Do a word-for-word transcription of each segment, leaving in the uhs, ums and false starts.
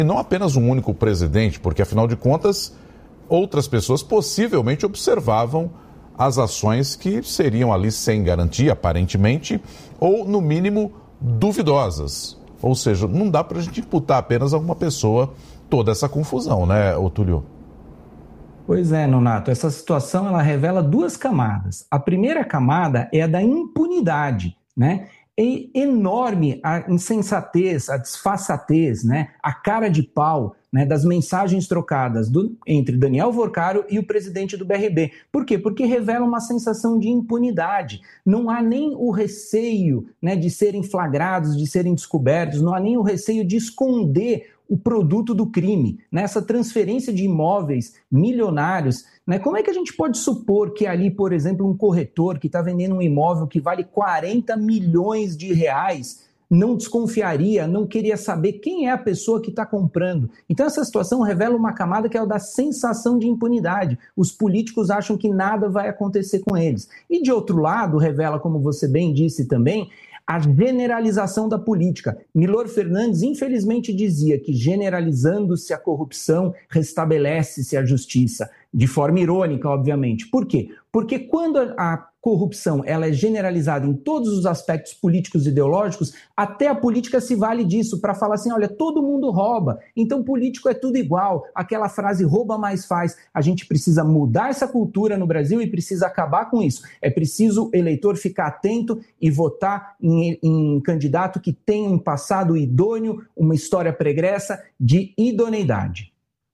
E não apenas um único presidente, porque afinal de contas, outras pessoas possivelmente observavam as ações que seriam ali sem garantia, aparentemente, ou no mínimo duvidosas. Ou seja, não dá para a gente imputar apenas a uma pessoa toda essa confusão, né, Otúlio? Pois é, Nonato, essa situação ela revela duas camadas. A primeira camada é a da impunidade, né? É enorme a insensatez, a desfaçatez, né? A cara de pau, né, das mensagens trocadas do, entre Daniel Vorcaro e o presidente do B R B. Por quê? Porque revela uma sensação de impunidade. Não há nem o receio, né, de serem flagrados, de serem descobertos, não há nem o receio de esconder o produto do crime, nessa transferência de imóveis milionários, né? Como é que a gente pode supor que ali, por exemplo, um corretor que está vendendo um imóvel que vale quarenta milhões de reais não desconfiaria, não queria saber quem é a pessoa que está comprando? Então essa situação revela uma camada que é o da sensação de impunidade. Os políticos acham que nada vai acontecer com eles. E de outro lado, revela, como você bem disse também, a generalização da política. Milor Fernandes, infelizmente, dizia que generalizando-se a corrupção, restabelece-se a justiça. De forma irônica, obviamente. Por quê? Porque quando a corrupção ela é generalizada em todos os aspectos políticos e ideológicos, até a política se vale disso para falar assim, olha, todo mundo rouba, então político é tudo igual. Aquela frase rouba mais faz. A gente precisa mudar essa cultura no Brasil e precisa acabar com isso. É preciso o eleitor ficar atento e votar em, em candidato que tenha um passado idôneo, uma história pregressa de idoneidade.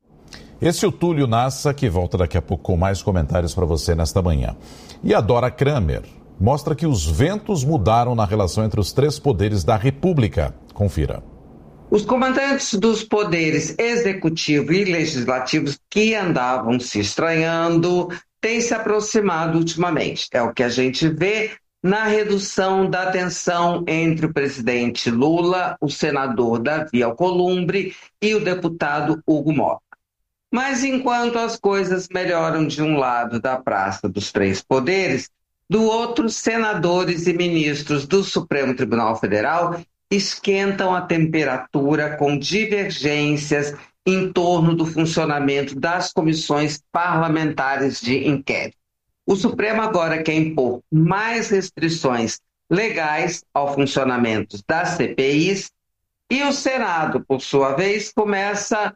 Esse é o Túlio Nassa, que volta daqui a pouco com mais comentários para você nesta manhã. E a Dora Kramer mostra que os ventos mudaram na relação entre os três poderes da República. Confira. Os comandantes dos poderes executivo e legislativos que andavam se estranhando têm se aproximado ultimamente. É o que a gente vê na redução da tensão entre o presidente Lula, o senador Davi Alcolumbre e o deputado Hugo Mota. Mas enquanto as coisas melhoram de um lado da Praça dos Três Poderes, do outro, senadores e ministros do Supremo Tribunal Federal esquentam a temperatura com divergências em torno do funcionamento das comissões parlamentares de inquérito. O Supremo agora quer impor mais restrições legais ao funcionamento das C P Is e o Senado, por sua vez, começa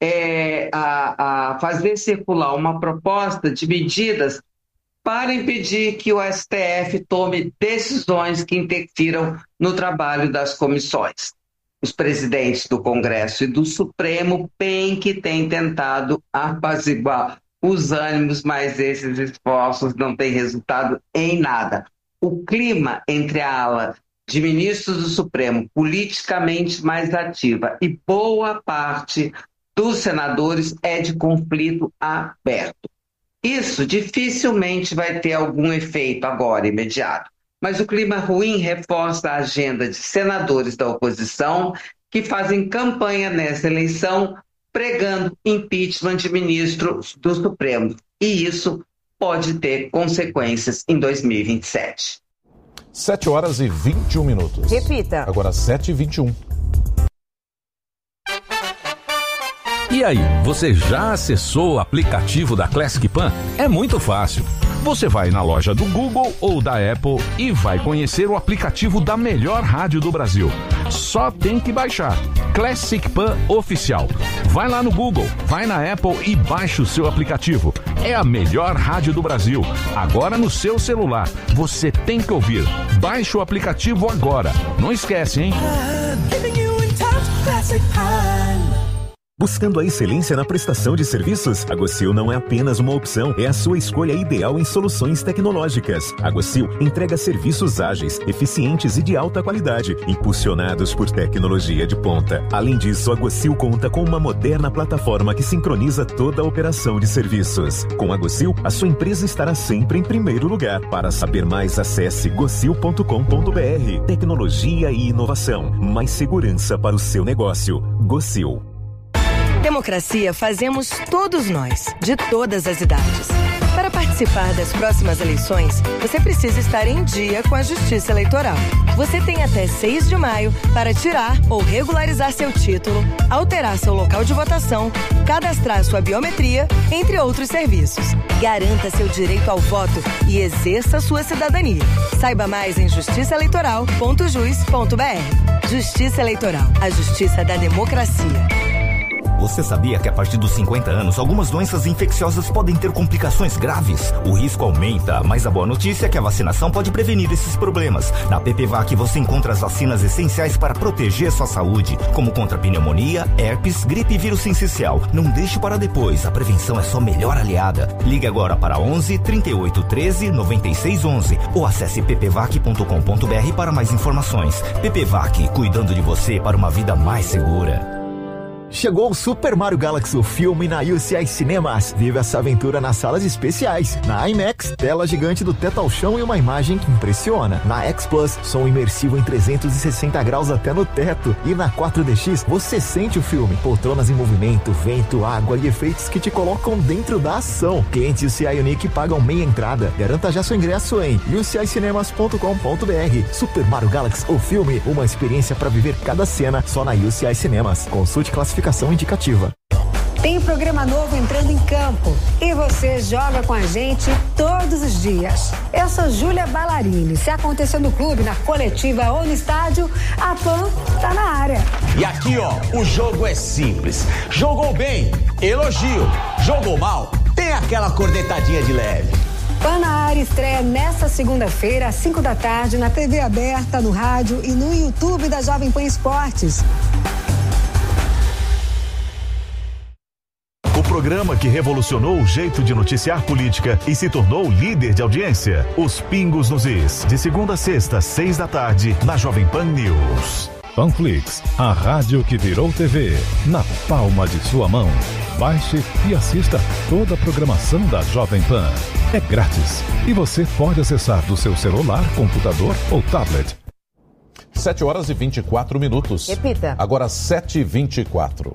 É, a, a fazer circular uma proposta de medidas para impedir que o S T F tome decisões que interfiram no trabalho das comissões. Os presidentes do Congresso e do Supremo bem que têm tentado apaziguar os ânimos, mas esses esforços não têm resultado em nada. O clima entre a ala de ministros do Supremo, politicamente mais ativa, e boa parte dos senadores é de conflito aberto. Isso dificilmente vai ter algum efeito agora, imediato. Mas o clima ruim reforça a agenda de senadores da oposição que fazem campanha nessa eleição pregando impeachment de ministros do Supremo. E isso pode ter consequências em dois mil e vinte e sete. sete horas e vinte e um minutos. Repita. Agora sete e vinte e um. E aí, você já acessou o aplicativo da Classic Pan? É muito fácil. Você vai na loja do Google ou da Apple e vai conhecer o aplicativo da melhor rádio do Brasil. Só tem que baixar. Classic Pan Oficial. Vai lá no Google, vai na Apple e baixa o seu aplicativo. É a melhor rádio do Brasil. Agora no seu celular. Você tem que ouvir. Baixe o aplicativo agora. Não esquece, hein? Buscando a excelência na prestação de serviços? A Gocil não é apenas uma opção, é a sua escolha ideal em soluções tecnológicas. A Gocil entrega serviços ágeis, eficientes e de alta qualidade, impulsionados por tecnologia de ponta. Além disso, a Gocil conta com uma moderna plataforma que sincroniza toda a operação de serviços. Com a Gocil, a sua empresa estará sempre em primeiro lugar. Para saber mais, acesse gocil ponto com ponto br. Tecnologia e inovação. Mais segurança para o seu negócio. Gocil. Democracia fazemos todos nós, de todas as idades. Para participar das próximas eleições, você precisa estar em dia com a Justiça Eleitoral. Você tem até seis de maio para tirar ou regularizar seu título, alterar seu local de votação, cadastrar sua biometria, entre outros serviços. Garanta seu direito ao voto e exerça sua cidadania. Saiba mais em justiça eleitoral ponto jus ponto b r. Justiça Eleitoral, a justiça da democracia. Você sabia que a partir dos cinquenta anos, algumas doenças infecciosas podem ter complicações graves? O risco aumenta, mas a boa notícia é que a vacinação pode prevenir esses problemas. Na P P V A C você encontra as vacinas essenciais para proteger sua saúde, como contra pneumonia, herpes, gripe e vírus sincicial. Não deixe para depois, a prevenção é sua melhor aliada. Ligue agora para onze, trinta e oito, treze, noventa e seis, onze ou acesse p p vac ponto com ponto b r para mais informações. P P V A C, cuidando de você para uma vida mais segura. Chegou o Super Mario Galaxy, o filme na U C I Cinemas. Vive essa aventura nas salas especiais. Na IMAX, tela gigante do teto ao chão e uma imagem que impressiona. Na X Plus, som imersivo em trezentos e sessenta graus até no teto. E na quatro D X, você sente o filme. Poltronas em movimento, vento, água e efeitos que te colocam dentro da ação. Clientes U C I Unique pagam meia entrada. Garanta já seu ingresso em u c i cinemas ponto com ponto b r. Super Mario Galaxy, o filme, uma experiência para viver cada cena só na U C I Cinemas. Consulte classificação indicativa. Tem programa novo entrando em campo e você joga com a gente todos os dias. Eu sou Júlia Ballarini. Se acontecer no clube, na coletiva ou no estádio, a Pan tá na área. E aqui, ó, o jogo é simples. Jogou bem, elogio. Jogou mal, tem aquela cornetadinha de leve. Pan na área estreia nesta segunda-feira, às cinco da tarde, na T V aberta, no rádio e no YouTube da Jovem Pan Esportes. O programa que revolucionou o jeito de noticiar política e se tornou líder de audiência. Os Pingos nos Is. De segunda a sexta, seis da tarde, na Jovem Pan News. Panflix, a rádio que virou T V. Na palma de sua mão. Baixe e assista toda a programação da Jovem Pan. É grátis. E você pode acessar do seu celular, computador ou tablet. sete horas e vinte e quatro minutos. Repita. Agora sete e vinte e quatro.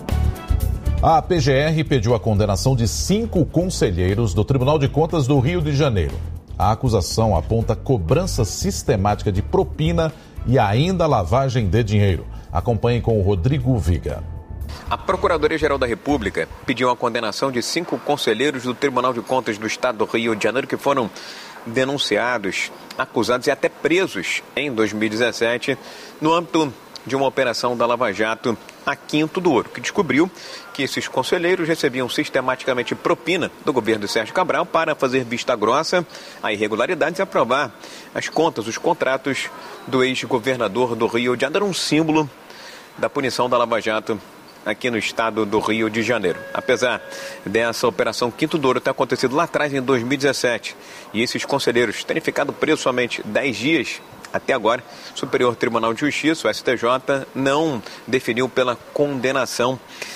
A P G R pediu a condenação de cinco conselheiros do Tribunal de Contas do Rio de Janeiro. A acusação aponta cobrança sistemática de propina e ainda lavagem de dinheiro. Acompanhe com o Rodrigo Viga. A Procuradoria-Geral da República pediu a condenação de cinco conselheiros do Tribunal de Contas do Estado do Rio de Janeiro que foram denunciados, acusados e até presos em dois mil e dezessete no âmbito de uma operação da Lava Jato a Quinto do Ouro, que descobriu que esses conselheiros recebiam sistematicamente propina do governo de Sérgio Cabral para fazer vista grossa a irregularidades e aprovar as contas, os contratos do ex-governador do Rio de Janeiro, um símbolo da punição da Lava Jato aqui no estado do Rio de Janeiro. Apesar dessa operação Quinto do Ouro ter acontecido lá atrás em dois mil e dezessete e esses conselheiros terem ficado presos somente dez dias, até agora, o Superior Tribunal de Justiça, o S T J, não definiu pela condenação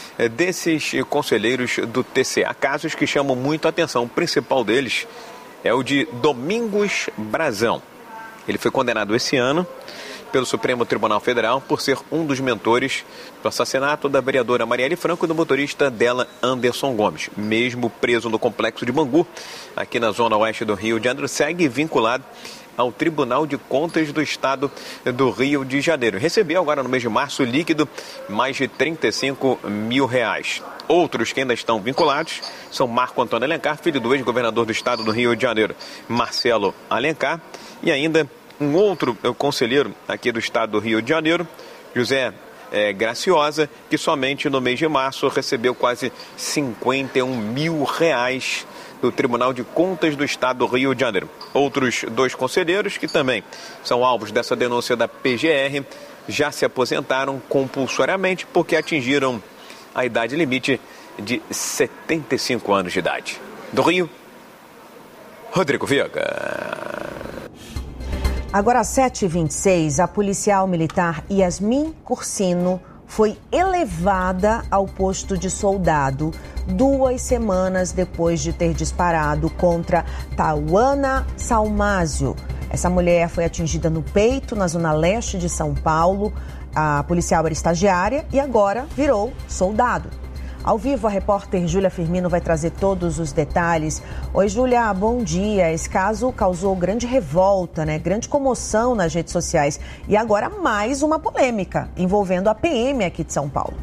desses conselheiros do T C. Há casos que chamam muito a atenção. O principal deles é o de Domingos Brazão. Ele foi condenado esse ano pelo Supremo Tribunal Federal por ser um dos mentores do assassinato da vereadora Marielle Franco e do motorista dela, Anderson Gomes. Mesmo preso no complexo de Bangu, aqui na zona oeste do Rio de Janeiro, segue vinculado ao Tribunal de Contas do Estado do Rio de Janeiro. Recebeu agora no mês de março líquido mais de trinta e cinco mil reais. Outros que ainda estão vinculados são Marco Antônio Alencar, filho do ex-governador do Estado do Rio de Janeiro, Marcelo Alencar, e ainda um outro conselheiro aqui do Estado do Rio de Janeiro, José é, Graciosa, que somente no mês de março recebeu quase cinquenta e um mil reais do Tribunal de Contas do Estado do Rio de Janeiro. Outros dois conselheiros, que também são alvos dessa denúncia da P G R, já se aposentaram compulsoriamente porque atingiram a idade limite de setenta e cinco anos de idade. Do Rio, Rodrigo Viga. Agora às sete e vinte e seis, a policial militar Yasmin Cursino foi elevada ao posto de soldado duas semanas depois de ter disparado contra Tauana Salmásio. Essa mulher foi atingida no peito, na zona leste de São Paulo. A policial era estagiária e agora virou soldado. Ao vivo, a repórter Júlia Firmino vai trazer todos os detalhes. Oi, Júlia, bom dia. Esse caso causou grande revolta, né? Grande comoção nas redes sociais. E agora mais uma polêmica envolvendo a P M aqui de São Paulo.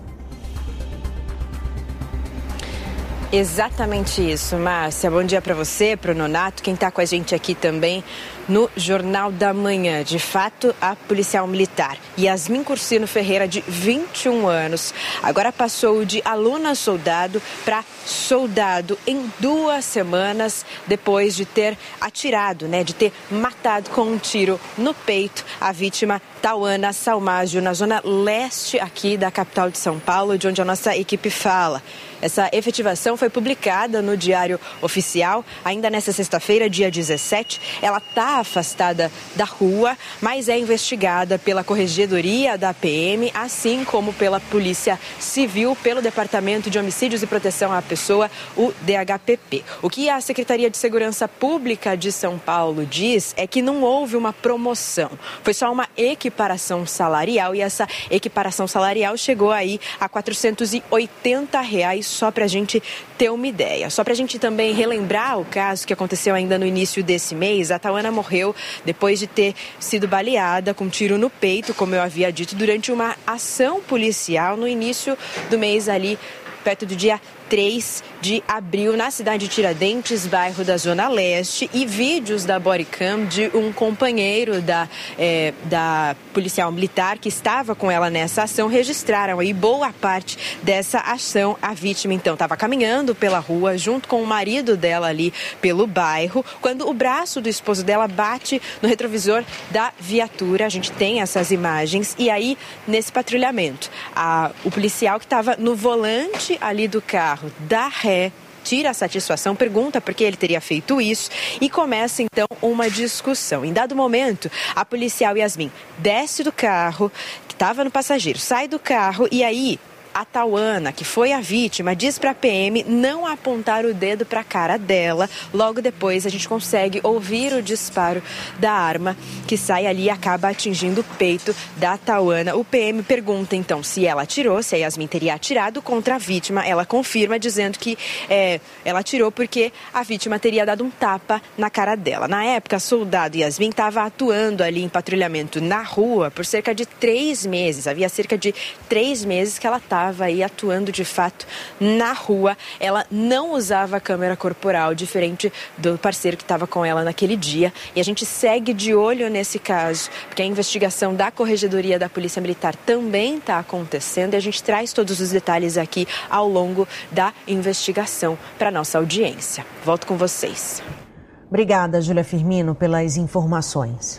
Exatamente isso, Márcia. Bom dia para você, para o Nonato, quem está com a gente aqui também no Jornal da Manhã. De fato, a policial militar Yasmin Cursino Ferreira, de vinte e um anos, agora passou de aluna soldado para soldado em duas semanas, depois de ter atirado, né, de ter matado com um tiro no peito a vítima Tauana Salmágio, na zona leste aqui da capital de São Paulo, de onde a nossa equipe fala. Essa efetivação foi publicada no Diário Oficial ainda nesta sexta-feira, dia dezessete. Ela está afastada da rua, mas é investigada pela Corregedoria da P M, assim como pela Polícia Civil, pelo Departamento de Homicídios e Proteção à Pessoa, o D H P P. O que a Secretaria de Segurança Pública de São Paulo diz é que não houve uma promoção, foi só uma equiparação salarial, e essa equiparação salarial chegou aí a quatrocentos e oitenta reais, só para a gente ter uma ideia. Só para a gente também relembrar o caso que aconteceu ainda no início desse mês. A Tauana morreu depois de ter sido baleada com um tiro no peito, como eu havia dito, durante uma ação policial no início do mês ali, perto do dia três de abril, na cidade de Tiradentes, bairro da Zona Leste, e vídeos da bodycam de um companheiro da, é, da policial militar que estava com ela nessa ação registraram aí boa parte dessa ação. A vítima, então, estava caminhando pela rua junto com o marido dela ali pelo bairro, quando o braço do esposo dela bate no retrovisor da viatura. A gente tem essas imagens. E aí, nesse patrulhamento, a, o policial que estava no volante ali do carro dá ré, tira a satisfação, pergunta por que ele teria feito isso e começa então uma discussão. Em dado momento, a policial Yasmin desce do carro, que estava no passageiro, sai do carro e aí a Tauana, que foi a vítima, diz para a P M não apontar o dedo para a cara dela. Logo depois a gente consegue ouvir o disparo da arma que sai ali e acaba atingindo o peito da Tauana. O P M pergunta então se ela atirou, se a Yasmin teria atirado contra a vítima. Ela confirma dizendo que é, ela atirou porque a vítima teria dado um tapa na cara dela. Na época, a soldado Yasmin estava atuando ali em patrulhamento na rua por cerca de três meses. Havia cerca de três meses que ela estava estava aí atuando de fato na rua. Ela não usava câmera corporal, diferente do parceiro que estava com ela naquele dia. E a gente segue de olho nesse caso, porque a investigação da Corregedoria da Polícia Militar também está acontecendo e a gente traz todos os detalhes aqui ao longo da investigação para nossa audiência. Volto com vocês. Obrigada, Júlia Firmino, pelas informações.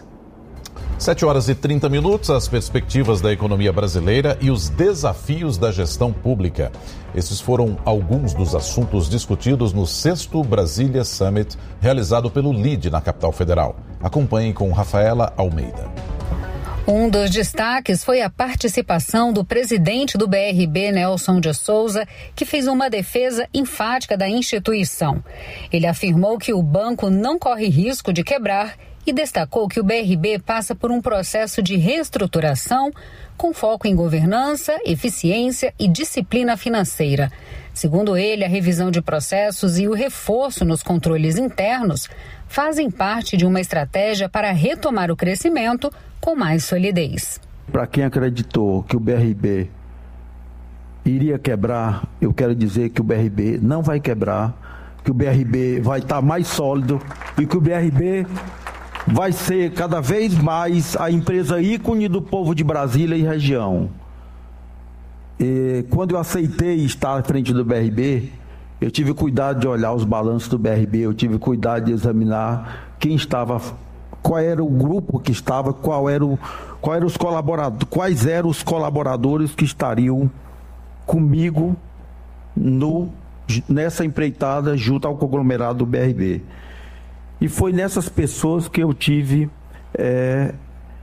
sete horas e trinta minutos, as perspectivas da economia brasileira e os desafios da gestão pública. Esses foram alguns dos assuntos discutidos no sexto Brasília Summit, realizado pelo L I D na capital federal. Acompanhem com Rafaela Almeida. Um dos destaques foi a participação do presidente do B R B, Nelson de Souza, que fez uma defesa enfática da instituição. Ele afirmou que o banco não corre risco de quebrar e destacou que o B R B passa por um processo de reestruturação com foco em governança, eficiência e disciplina financeira. Segundo ele, a revisão de processos e o reforço nos controles internos fazem parte de uma estratégia para retomar o crescimento com mais solidez. Para quem acreditou que o B R B iria quebrar, eu quero dizer que o B R B não vai quebrar, que o B R B vai estar mais sólido e que o B R B vai ser cada vez mais a empresa ícone do povo de Brasília e região. E quando eu aceitei estar à frente do B R B, eu tive cuidado de olhar os balanços do B R B, eu tive cuidado de examinar quem estava, qual era o grupo que estava, qual era o, qual era os colaboradores, quais eram os colaboradores que estariam comigo no, nessa empreitada junto ao conglomerado do B R B. E foi nessas pessoas que eu tive é,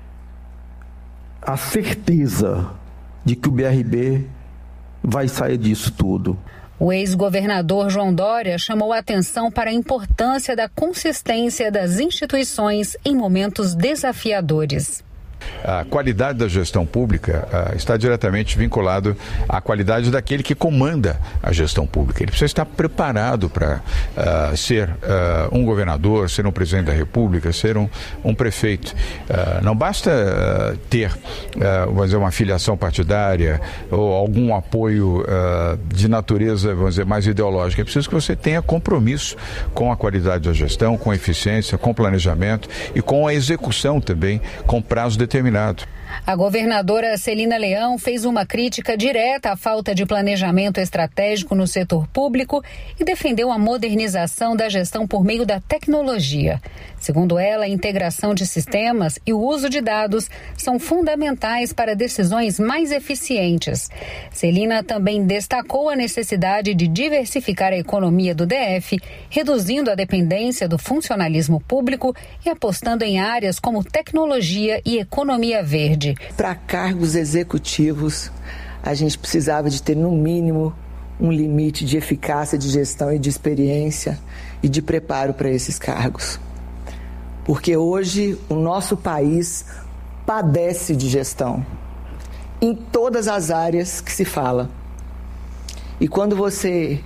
a certeza de que o B R B vai sair disso tudo. O ex-governador João Dória chamou a atenção para a importância da consistência das instituições em momentos desafiadores. a qualidade da gestão pública uh, está diretamente vinculado à qualidade daquele que comanda a gestão pública. Ele precisa estar preparado para uh, ser uh, um governador, ser um presidente da República, ser um, um prefeito. Uh, não basta uh, ter, uh, vamos dizer, uma filiação partidária ou algum apoio uh, de natureza, vamos dizer, mais ideológica. É preciso que você tenha compromisso com a qualidade da gestão, com a eficiência, com o planejamento e com a execução também, com prazo determinado. A governadora Celina Leão fez uma crítica direta à falta de planejamento estratégico no setor público e defendeu a modernização da gestão por meio da tecnologia. Segundo ela, a integração de sistemas e o uso de dados são fundamentais para decisões mais eficientes. Celina também destacou a necessidade de diversificar a economia do D F, reduzindo a dependência do funcionalismo público e apostando em áreas como tecnologia e economia verde. Para cargos executivos, a gente precisava de ter, no mínimo, um limite de eficácia de gestão e de experiência e de preparo para esses cargos. Porque hoje o nosso país padece de gestão em todas as áreas que se fala. E quando você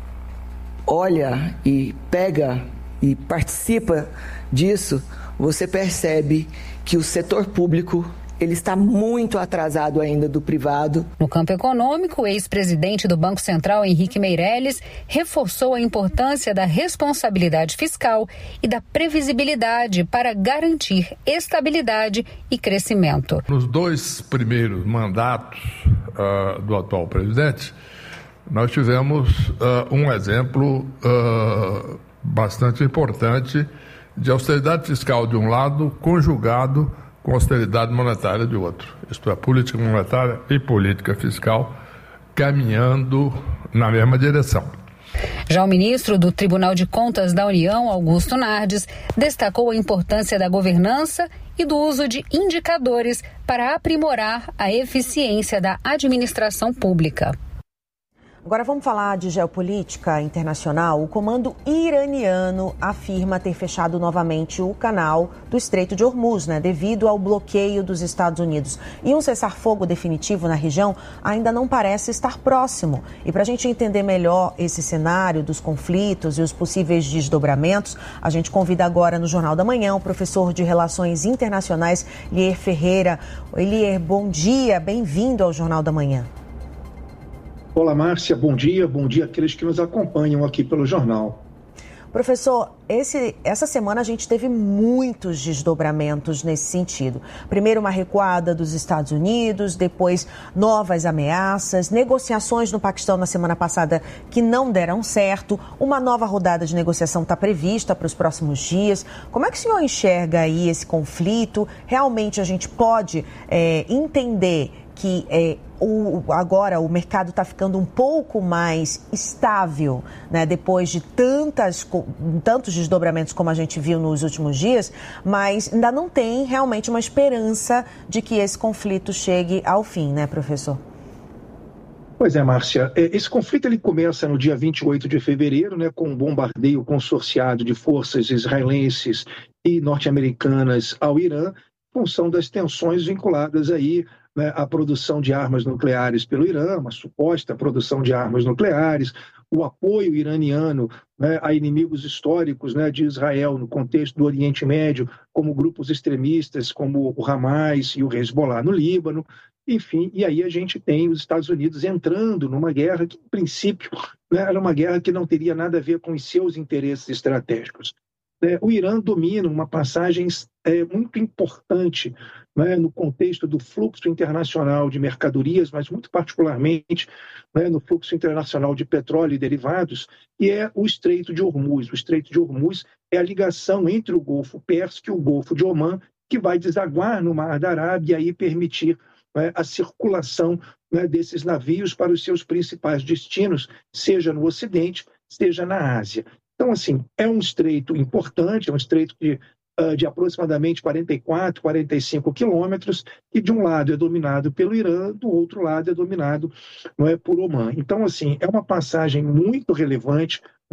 olha e pega e participa disso, você percebe que o setor público ele está muito atrasado ainda do privado. No campo econômico, o ex-presidente do Banco Central, Henrique Meirelles, reforçou a importância da responsabilidade fiscal e da previsibilidade para garantir estabilidade e crescimento. Nos dois primeiros mandatos uh, do atual presidente, nós tivemos uh, um exemplo uh, bastante importante de austeridade fiscal de um lado, conjugado com austeridade monetária de outro. Isto é, política monetária e política fiscal caminhando na mesma direção. Já o ministro do Tribunal de Contas da União, Augusto Nardes, destacou a importância da governança e do uso de indicadores para aprimorar a eficiência da administração pública. Agora vamos falar de geopolítica internacional. O comando iraniano afirma ter fechado novamente o canal do Estreito de Hormuz, né, devido ao bloqueio dos Estados Unidos. E um cessar-fogo definitivo na região ainda não parece estar próximo. E para a gente entender melhor esse cenário dos conflitos e os possíveis desdobramentos, a gente convida agora no Jornal da Manhã o professor de Relações Internacionais, Lier Ferreira. Lier, bom dia, bem-vindo ao Jornal da Manhã. Olá, Márcia, bom dia, bom dia àqueles que nos acompanham aqui pelo jornal. Professor, esse, essa semana a gente teve muitos desdobramentos nesse sentido. Primeiro uma recuada dos Estados Unidos, depois novas ameaças, negociações no Paquistão na semana passada que não deram certo, uma nova rodada de negociação está prevista para os próximos dias. Como é que o senhor enxerga aí esse conflito? Realmente a gente pode é, entender que é, o, agora o mercado está ficando um pouco mais estável, né, depois de tantas, tantos desdobramentos como a gente viu nos últimos dias, mas ainda não tem realmente uma esperança de que esse conflito chegue ao fim, né, professor? Pois é, Márcia. Esse conflito ele começa no dia vinte e oito de fevereiro, né, com um bombardeio consorciado de forças israelenses e norte-americanas ao Irã, em função das tensões vinculadas aí, né, a produção de armas nucleares pelo Irã, uma suposta produção de armas nucleares, o apoio iraniano, né, a inimigos históricos, né, de Israel no contexto do Oriente Médio, como grupos extremistas como o Hamas e o Hezbollah no Líbano, enfim, e aí a gente tem os Estados Unidos entrando numa guerra que, em princípio, né, era uma guerra que não teria nada a ver com os seus interesses estratégicos. É, o Irã domina uma passagem é, muito importante, né, no contexto do fluxo internacional de mercadorias, mas muito particularmente, né, no fluxo internacional de petróleo e derivados, que é o Estreito de Hormuz. O Estreito de Hormuz é a ligação entre o Golfo Pérsico e o Golfo de Omã, que vai desaguar no Mar da Arábia e aí permitir, né, a circulação, né, desses navios para os seus principais destinos, seja no Ocidente, seja na Ásia. Então, assim, é um estreito importante, é um estreito de, uh, de aproximadamente quarenta e quatro, quarenta e cinco quilômetros, que de um lado é dominado pelo Irã, do outro lado é dominado, não é, por Omã. Então, assim, é uma passagem muito relevante,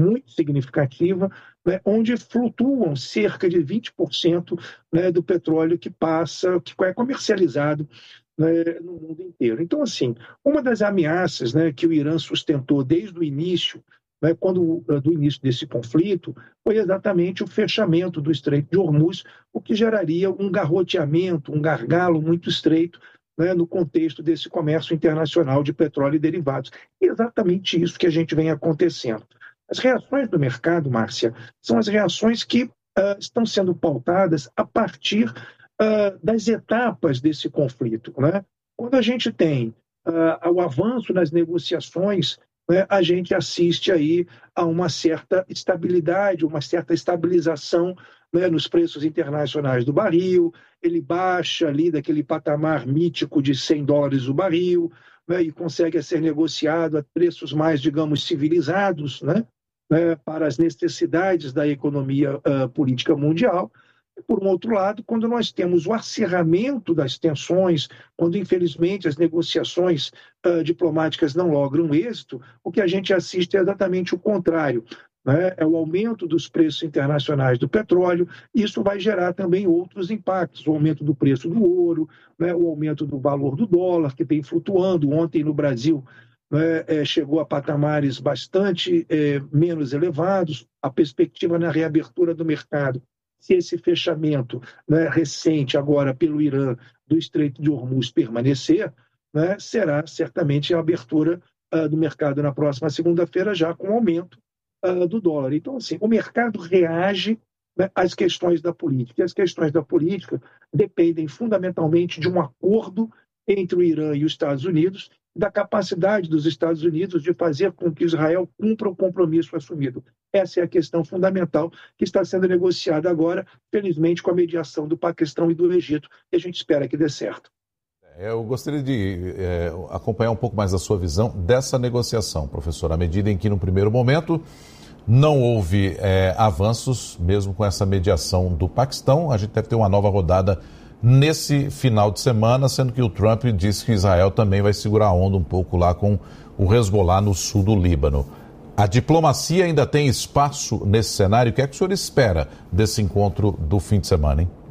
muito significativa, né, onde flutuam cerca de vinte por cento, né, do petróleo que passa, que é comercializado, né, no mundo inteiro. Então, assim, uma das ameaças, né, que o Irã sustentou desde o início, né, quando, do início desse conflito, foi exatamente o fechamento do Estreito de Hormuz, o que geraria um garroteamento, um gargalo muito estreito, né, no contexto desse comércio internacional de petróleo e derivados. E exatamente isso que a gente vem acontecendo. As reações do mercado, Márcia, são as reações que uh, estão sendo pautadas a partir uh, das etapas desse conflito, né? Quando a gente tem uh, o avanço nas negociações, né, a gente assiste aí a uma certa estabilidade, uma certa estabilização, né, nos preços internacionais do barril, ele baixa ali daquele patamar mítico de cem dólares o barril, né, e consegue ser negociado a preços mais, digamos, civilizados, né, né, para as necessidades da economia uh, política mundial. E, por um outro lado, quando nós temos o acirramento das tensões, quando, infelizmente, as negociações uh, diplomáticas não logram êxito, o que a gente assiste é exatamente o contrário, né? É o aumento dos preços internacionais do petróleo. Isso vai gerar também outros impactos, o aumento do preço do ouro, né? O aumento do valor do dólar, que tem flutuando. Ontem, no Brasil, né, é, chegou a patamares bastante é, menos elevados. A perspectiva na reabertura do mercado, se esse fechamento, né, recente agora pelo Irã do Estreito de Hormuz permanecer, né, será certamente a abertura uh, do mercado na próxima segunda-feira, já com aumento uh, do dólar. Então, assim, o mercado reage, né, às questões da política. E as questões da política dependem fundamentalmente de um acordo entre o Irã e os Estados Unidos, da capacidade dos Estados Unidos de fazer com que Israel cumpra o compromisso assumido. Essa é a questão fundamental que está sendo negociada agora, felizmente, com a mediação do Paquistão e do Egito, e a gente espera que dê certo. Eu gostaria de é, acompanhar um pouco mais a sua visão dessa negociação, professor, à medida em que, no primeiro momento, não houve é, avanços, mesmo com essa mediação do Paquistão. A gente deve ter uma nova rodada nesse final de semana, sendo que o Trump disse que Israel também vai segurar a onda um pouco lá com o Hezbollah no sul do Líbano. A diplomacia ainda tem espaço nesse cenário? O que é que o senhor espera desse encontro do fim de semana, hein?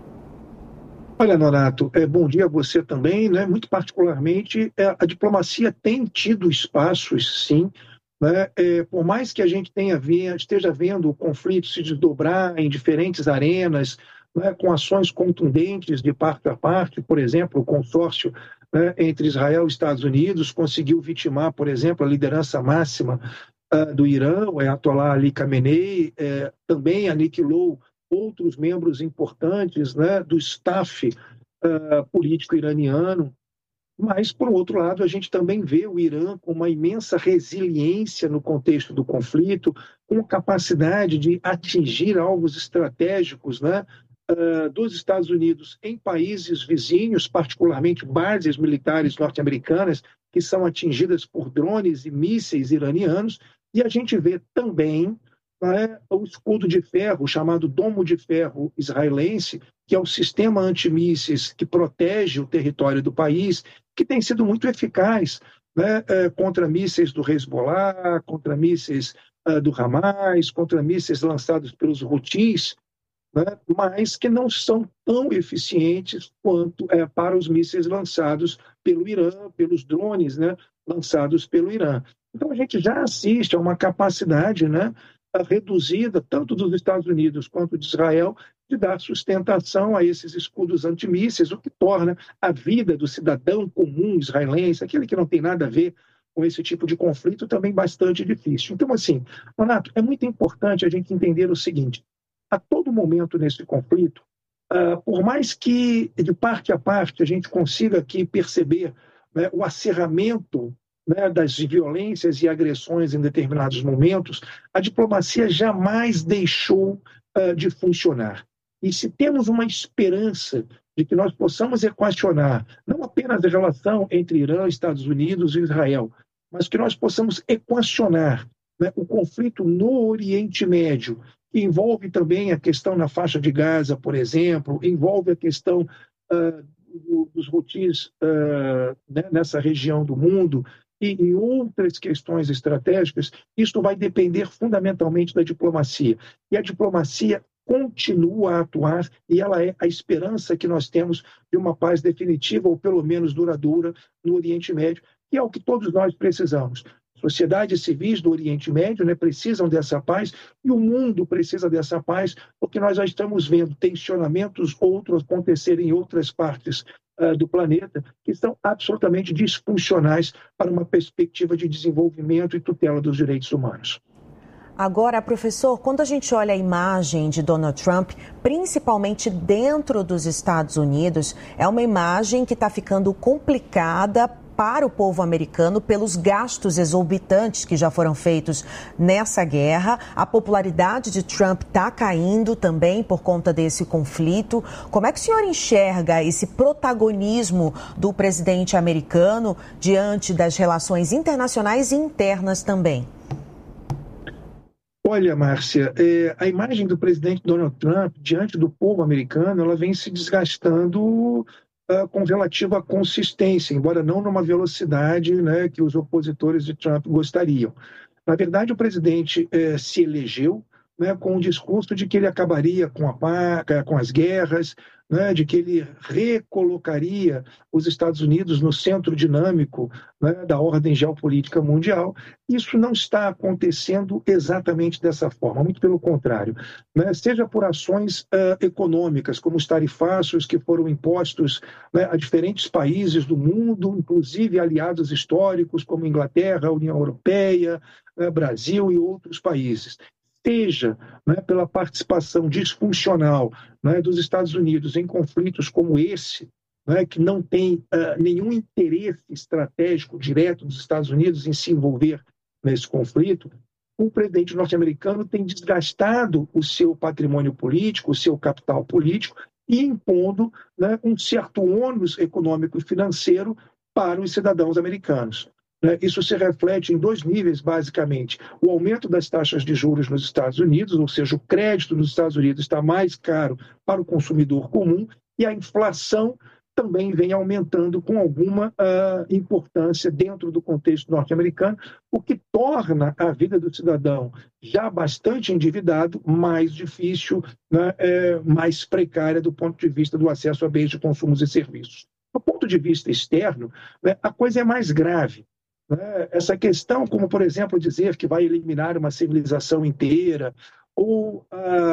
Olha, Nonato, é, bom dia a você também, né? Muito particularmente, é, a diplomacia tem tido espaços, sim, né? É, por mais que a gente tenha vendo, esteja vendo o conflito se desdobrar em diferentes arenas, né, com ações contundentes de parte a parte. Por exemplo, o consórcio, né, entre Israel e Estados Unidos conseguiu vitimar, por exemplo, a liderança máxima uh, do Irã, o Ayatollah Ali Khamenei, eh, também aniquilou outros membros importantes, né, do staff uh, político iraniano. Mas, por outro lado, a gente também vê o Irã com uma imensa resiliência no contexto do conflito, com capacidade de atingir alvos estratégicos, né, dos Estados Unidos em países vizinhos, particularmente bases militares norte-americanas que são atingidas por drones e mísseis iranianos, e a gente vê também, né, o escudo de ferro, chamado Domo de Ferro israelense, que é o sistema antimísseis que protege o território do país, que tem sido muito eficaz, né, contra mísseis do Hezbollah, contra mísseis uh, do Hamas, contra mísseis lançados pelos Houthis, né, mas que não são tão eficientes quanto é, para os mísseis lançados pelo Irã, pelos drones, né, lançados pelo Irã. Então a gente já assiste a uma capacidade, né, reduzida, tanto dos Estados Unidos quanto de Israel, de dar sustentação a esses escudos antimísseis, o que torna a vida do cidadão comum israelense, aquele que não tem nada a ver com esse tipo de conflito, também bastante difícil. Então, assim, Renato, é muito importante a gente entender o seguinte: a todo momento nesse conflito, uh, por mais que de parte a parte a gente consiga aqui perceber, né, o acirramento, né, das violências e agressões em determinados momentos, a diplomacia jamais deixou uh, de funcionar. E se temos uma esperança de que nós possamos equacionar não apenas a relação entre Irã, Estados Unidos e Israel, mas que nós possamos equacionar, né, o conflito no Oriente Médio, que envolve também a questão na faixa de Gaza, por exemplo, envolve a questão uh, dos Houthis uh, né, nessa região do mundo, e, e outras questões estratégicas, isso vai depender fundamentalmente da diplomacia. E a diplomacia continua a atuar e ela é a esperança que nós temos de uma paz definitiva ou pelo menos duradoura no Oriente Médio, que é o que todos nós precisamos. Sociedades civis do Oriente Médio, né, precisam dessa paz e o mundo precisa dessa paz, porque nós já estamos vendo tensionamentos outros acontecerem em outras partes uh, do planeta que são absolutamente disfuncionais para uma perspectiva de desenvolvimento e tutela dos direitos humanos. Agora, professor, quando a gente olha a imagem de Donald Trump, principalmente dentro dos Estados Unidos, é uma imagem que está ficando complicada para o povo americano pelos gastos exorbitantes que já foram feitos nessa guerra. A popularidade de Trump está caindo também por conta desse conflito. Como é que o senhor enxerga esse protagonismo do presidente americano diante das relações internacionais e internas também? Olha, Márcia, é, a imagem do presidente Donald Trump diante do povo americano, ela vem se desgastando uh, com relativa consistência, embora não numa velocidade, né, que os opositores de Trump gostariam. Na verdade, o presidente eh, se elegeu, né, com o discurso de que ele acabaria com, a, com as guerras, né, de que ele recolocaria os Estados Unidos no centro dinâmico, né, da ordem geopolítica mundial. Isso não está acontecendo exatamente dessa forma, muito pelo contrário. Né, seja por ações uh, econômicas, como os tarifácios que foram impostos, né, a diferentes países do mundo, inclusive aliados históricos como Inglaterra, União Europeia, né, Brasil e outros países. Seja, né, pela participação disfuncional, né, dos Estados Unidos em conflitos como esse, né, que não tem uh, nenhum interesse estratégico direto dos Estados Unidos em se envolver nesse conflito, o presidente norte-americano tem desgastado o seu patrimônio político, o seu capital político, e impondo, né, um certo ônus econômico e financeiro para os cidadãos americanos. Isso se reflete em dois níveis, basicamente. O aumento das taxas de juros nos Estados Unidos, ou seja, o crédito nos Estados Unidos está mais caro para o consumidor comum, e a inflação também vem aumentando com alguma uh, importância dentro do contexto norte-americano, o que torna a vida do cidadão, já bastante endividado, mais difícil, né, é, mais precária do ponto de vista do acesso a bens de consumos e serviços. Do ponto de vista externo, né, a coisa é mais grave. Essa questão, como, por exemplo, dizer que vai eliminar uma civilização inteira, ou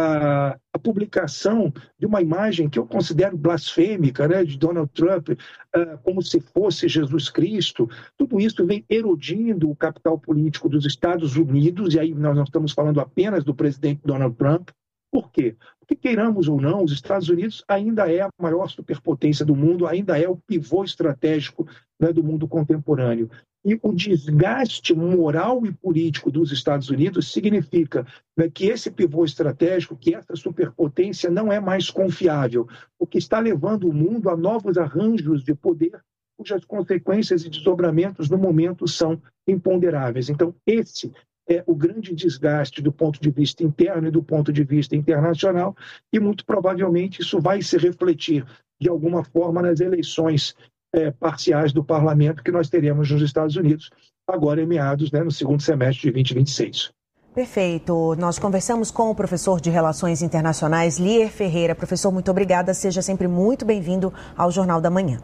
a, a publicação de uma imagem que eu considero blasfêmica, né, de Donald Trump, uh, como se fosse Jesus Cristo, tudo isso vem erodindo o capital político dos Estados Unidos, e aí nós não estamos falando apenas do presidente Donald Trump. Por quê? Porque, queiramos ou não, os Estados Unidos ainda é a maior superpotência do mundo, ainda é o pivô estratégico, né, do mundo contemporâneo. E o desgaste moral e político dos Estados Unidos significa, né, que esse pivô estratégico, que essa superpotência não é mais confiável, o que está levando o mundo a novos arranjos de poder, cujas consequências e desdobramentos no momento são imponderáveis. Então, esse é o grande desgaste do ponto de vista interno e do ponto de vista internacional, e muito provavelmente isso vai se refletir de alguma forma nas eleições É, parciais do parlamento que nós teremos nos Estados Unidos, agora em meados, né, no segundo semestre de vinte e vinte e seis. Perfeito. Nós conversamos com o professor de Relações Internacionais, Lier Ferreira. Professor, muito obrigada. Seja sempre muito bem-vindo ao Jornal da Manhã.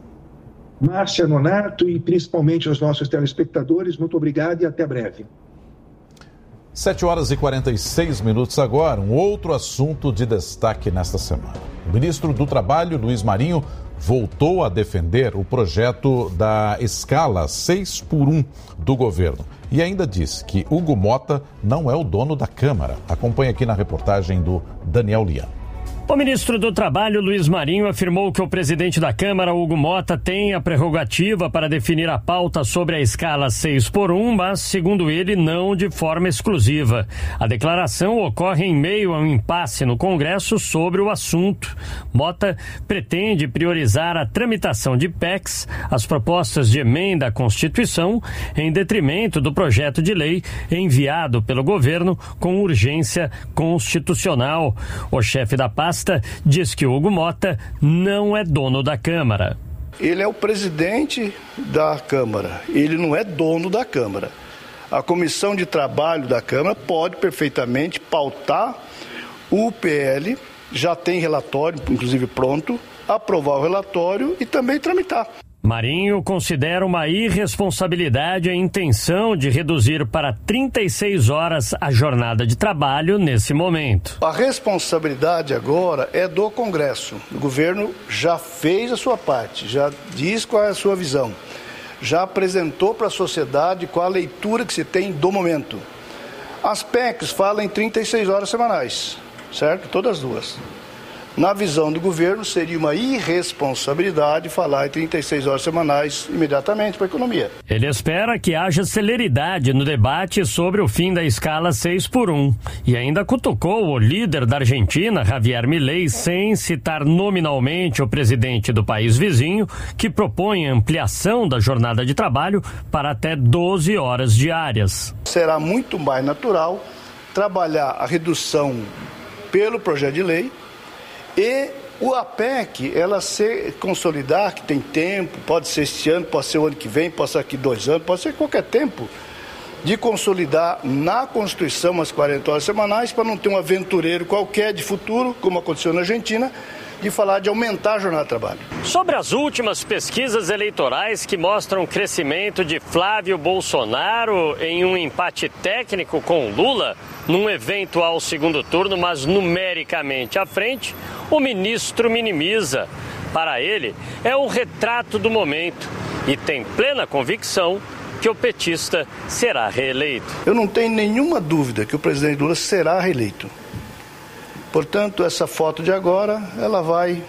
Márcia, Nonato e principalmente aos nossos telespectadores, muito obrigado e até breve. sete horas e quarenta e seis minutos agora, um outro assunto de destaque nesta semana. O ministro do Trabalho, Luiz Marinho, voltou a defender o projeto da escala seis por um do governo e ainda diz que Hugo Mota não é o dono da Câmara. Acompanhe aqui na reportagem do Daniel Lian. O ministro do Trabalho, Luiz Marinho, afirmou que o presidente da Câmara, Hugo Mota, tem a prerrogativa para definir a pauta sobre a escala seis por um, mas, segundo ele, não de forma exclusiva. A declaração ocorre em meio a um impasse no Congresso sobre o assunto. Mota pretende priorizar a tramitação de P E Cs, as propostas de emenda à Constituição, em detrimento do projeto de lei enviado pelo governo com urgência constitucional. O chefe da pasta diz que Hugo Mota não é dono da Câmara. ele é o presidente da Câmara, ele não é dono da Câmara. A Comissão de Trabalho da Câmara pode perfeitamente pautar o P L, já tem relatório, inclusive pronto, aprovar o relatório e também tramitar. Marinho considera uma irresponsabilidade a intenção de reduzir para trinta e seis horas a jornada de trabalho nesse momento. A responsabilidade agora é do Congresso. O governo já fez a sua parte, já diz qual é a sua visão, já apresentou para a sociedade qual a leitura que se tem do momento. As P E Cs falam em trinta e seis horas semanais, certo? Todas as duas. Na visão do governo, seria uma irresponsabilidade falar em trinta e seis horas semanais imediatamente para a economia. Ele espera que haja celeridade no debate sobre o fim da escala seis por um e ainda cutucou o líder da Argentina, Javier Milei, sem citar nominalmente o presidente do país vizinho, que propõe a ampliação da jornada de trabalho para até doze horas diárias. Será muito mais natural trabalhar a redução pelo projeto de lei e o A P E C, ela se consolidar, que tem tempo, pode ser este ano, pode ser o ano que vem, pode ser daqui dois anos, pode ser qualquer tempo, de consolidar na Constituição as quarenta horas semanais, para não ter um aventureiro qualquer de futuro, como aconteceu na Argentina, de falar de aumentar a jornada de trabalho. Sobre as últimas pesquisas eleitorais que mostram o crescimento de Flávio Bolsonaro em um empate técnico com Lula, num eventual segundo turno, mas numericamente à frente, o ministro minimiza. Para ele, é um retrato do momento e tem plena convicção que o petista será reeleito. Eu não tenho nenhuma dúvida que o presidente Lula será reeleito. Portanto, essa foto de agora, ela vai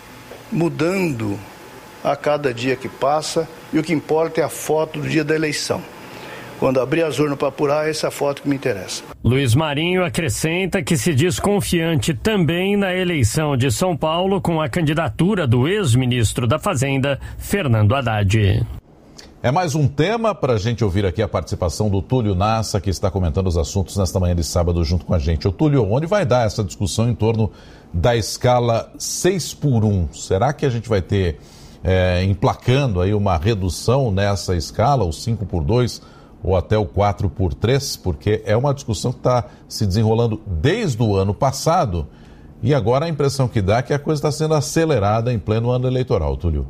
mudando a cada dia que passa, e o que importa é a foto do dia da eleição. Quando abrir as urnas para apurar, essa é a foto que me interessa. Luiz Marinho acrescenta que se diz confiante também na eleição de São Paulo com a candidatura do ex-ministro da Fazenda, Fernando Haddad. É mais um tema para a gente ouvir aqui a participação do Túlio Nassa, que está comentando os assuntos nesta manhã de sábado junto com a gente. Ô Túlio, onde vai dar essa discussão em torno da escala seis por um? Será que a gente vai ter, é, emplacando aí uma redução nessa escala, o cinco por dois ou até o quatro por três? Porque é uma discussão que está se desenrolando desde o ano passado e agora a impressão que dá é que a coisa está sendo acelerada em pleno ano eleitoral, Túlio.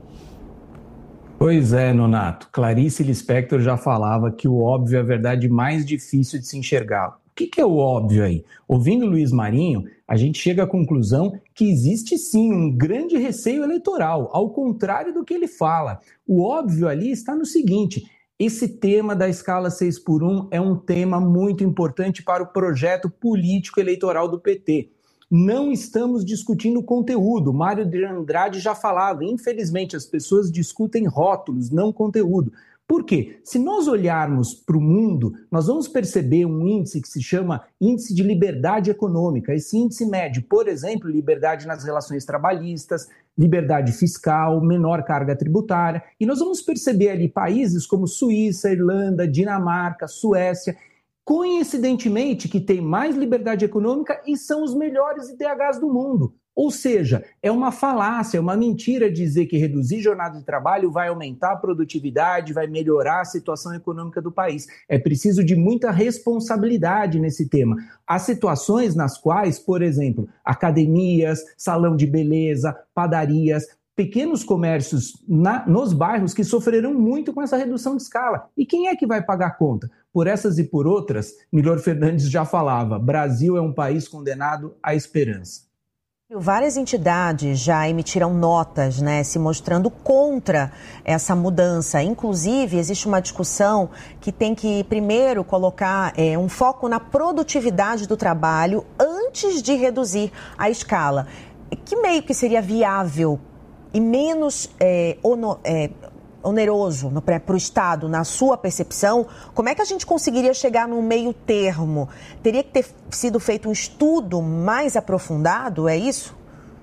Pois é, Nonato. Clarice Lispector já falava que o óbvio é a verdade mais difícil de se enxergar. O que, que é o óbvio aí? Ouvindo Luiz Marinho, a gente chega à conclusão que existe sim um grande receio eleitoral, ao contrário do que ele fala. O óbvio ali está no seguinte: esse tema da escala seis por um é um tema muito importante para o projeto político eleitoral do P T. Não estamos discutindo conteúdo. Mário de Andrade já falava, infelizmente as pessoas discutem rótulos, não conteúdo. Por quê? Se nós olharmos para o mundo, nós vamos perceber um índice que se chama Índice de Liberdade Econômica. Esse índice mede, por exemplo, liberdade nas relações trabalhistas, liberdade fiscal, menor carga tributária. E nós vamos perceber ali países como Suíça, Irlanda, Dinamarca, Suécia, coincidentemente, que tem mais liberdade econômica e são os melhores I D Hs do mundo. Ou seja, é uma falácia, é uma mentira dizer que reduzir jornada de trabalho vai aumentar a produtividade, vai melhorar a situação econômica do país. É preciso de muita responsabilidade nesse tema. Há situações nas quais, por exemplo, academias, salão de beleza, padarias, pequenos comércios na, nos bairros que sofrerão muito com essa redução de escala. E quem é que vai pagar a conta? Por essas e por outras, Milor Fernandes já falava, Brasil é um país condenado à esperança. Várias entidades já emitiram notas, né, se mostrando contra essa mudança. Inclusive, existe uma discussão que tem que, primeiro, colocar é, um foco na produtividade do trabalho antes de reduzir a escala. Que meio que seria viável e menos é, ono, é, oneroso para o Estado, na sua percepção? Como é que a gente conseguiria chegar num meio termo? Teria que ter sido feito um estudo mais aprofundado, é isso?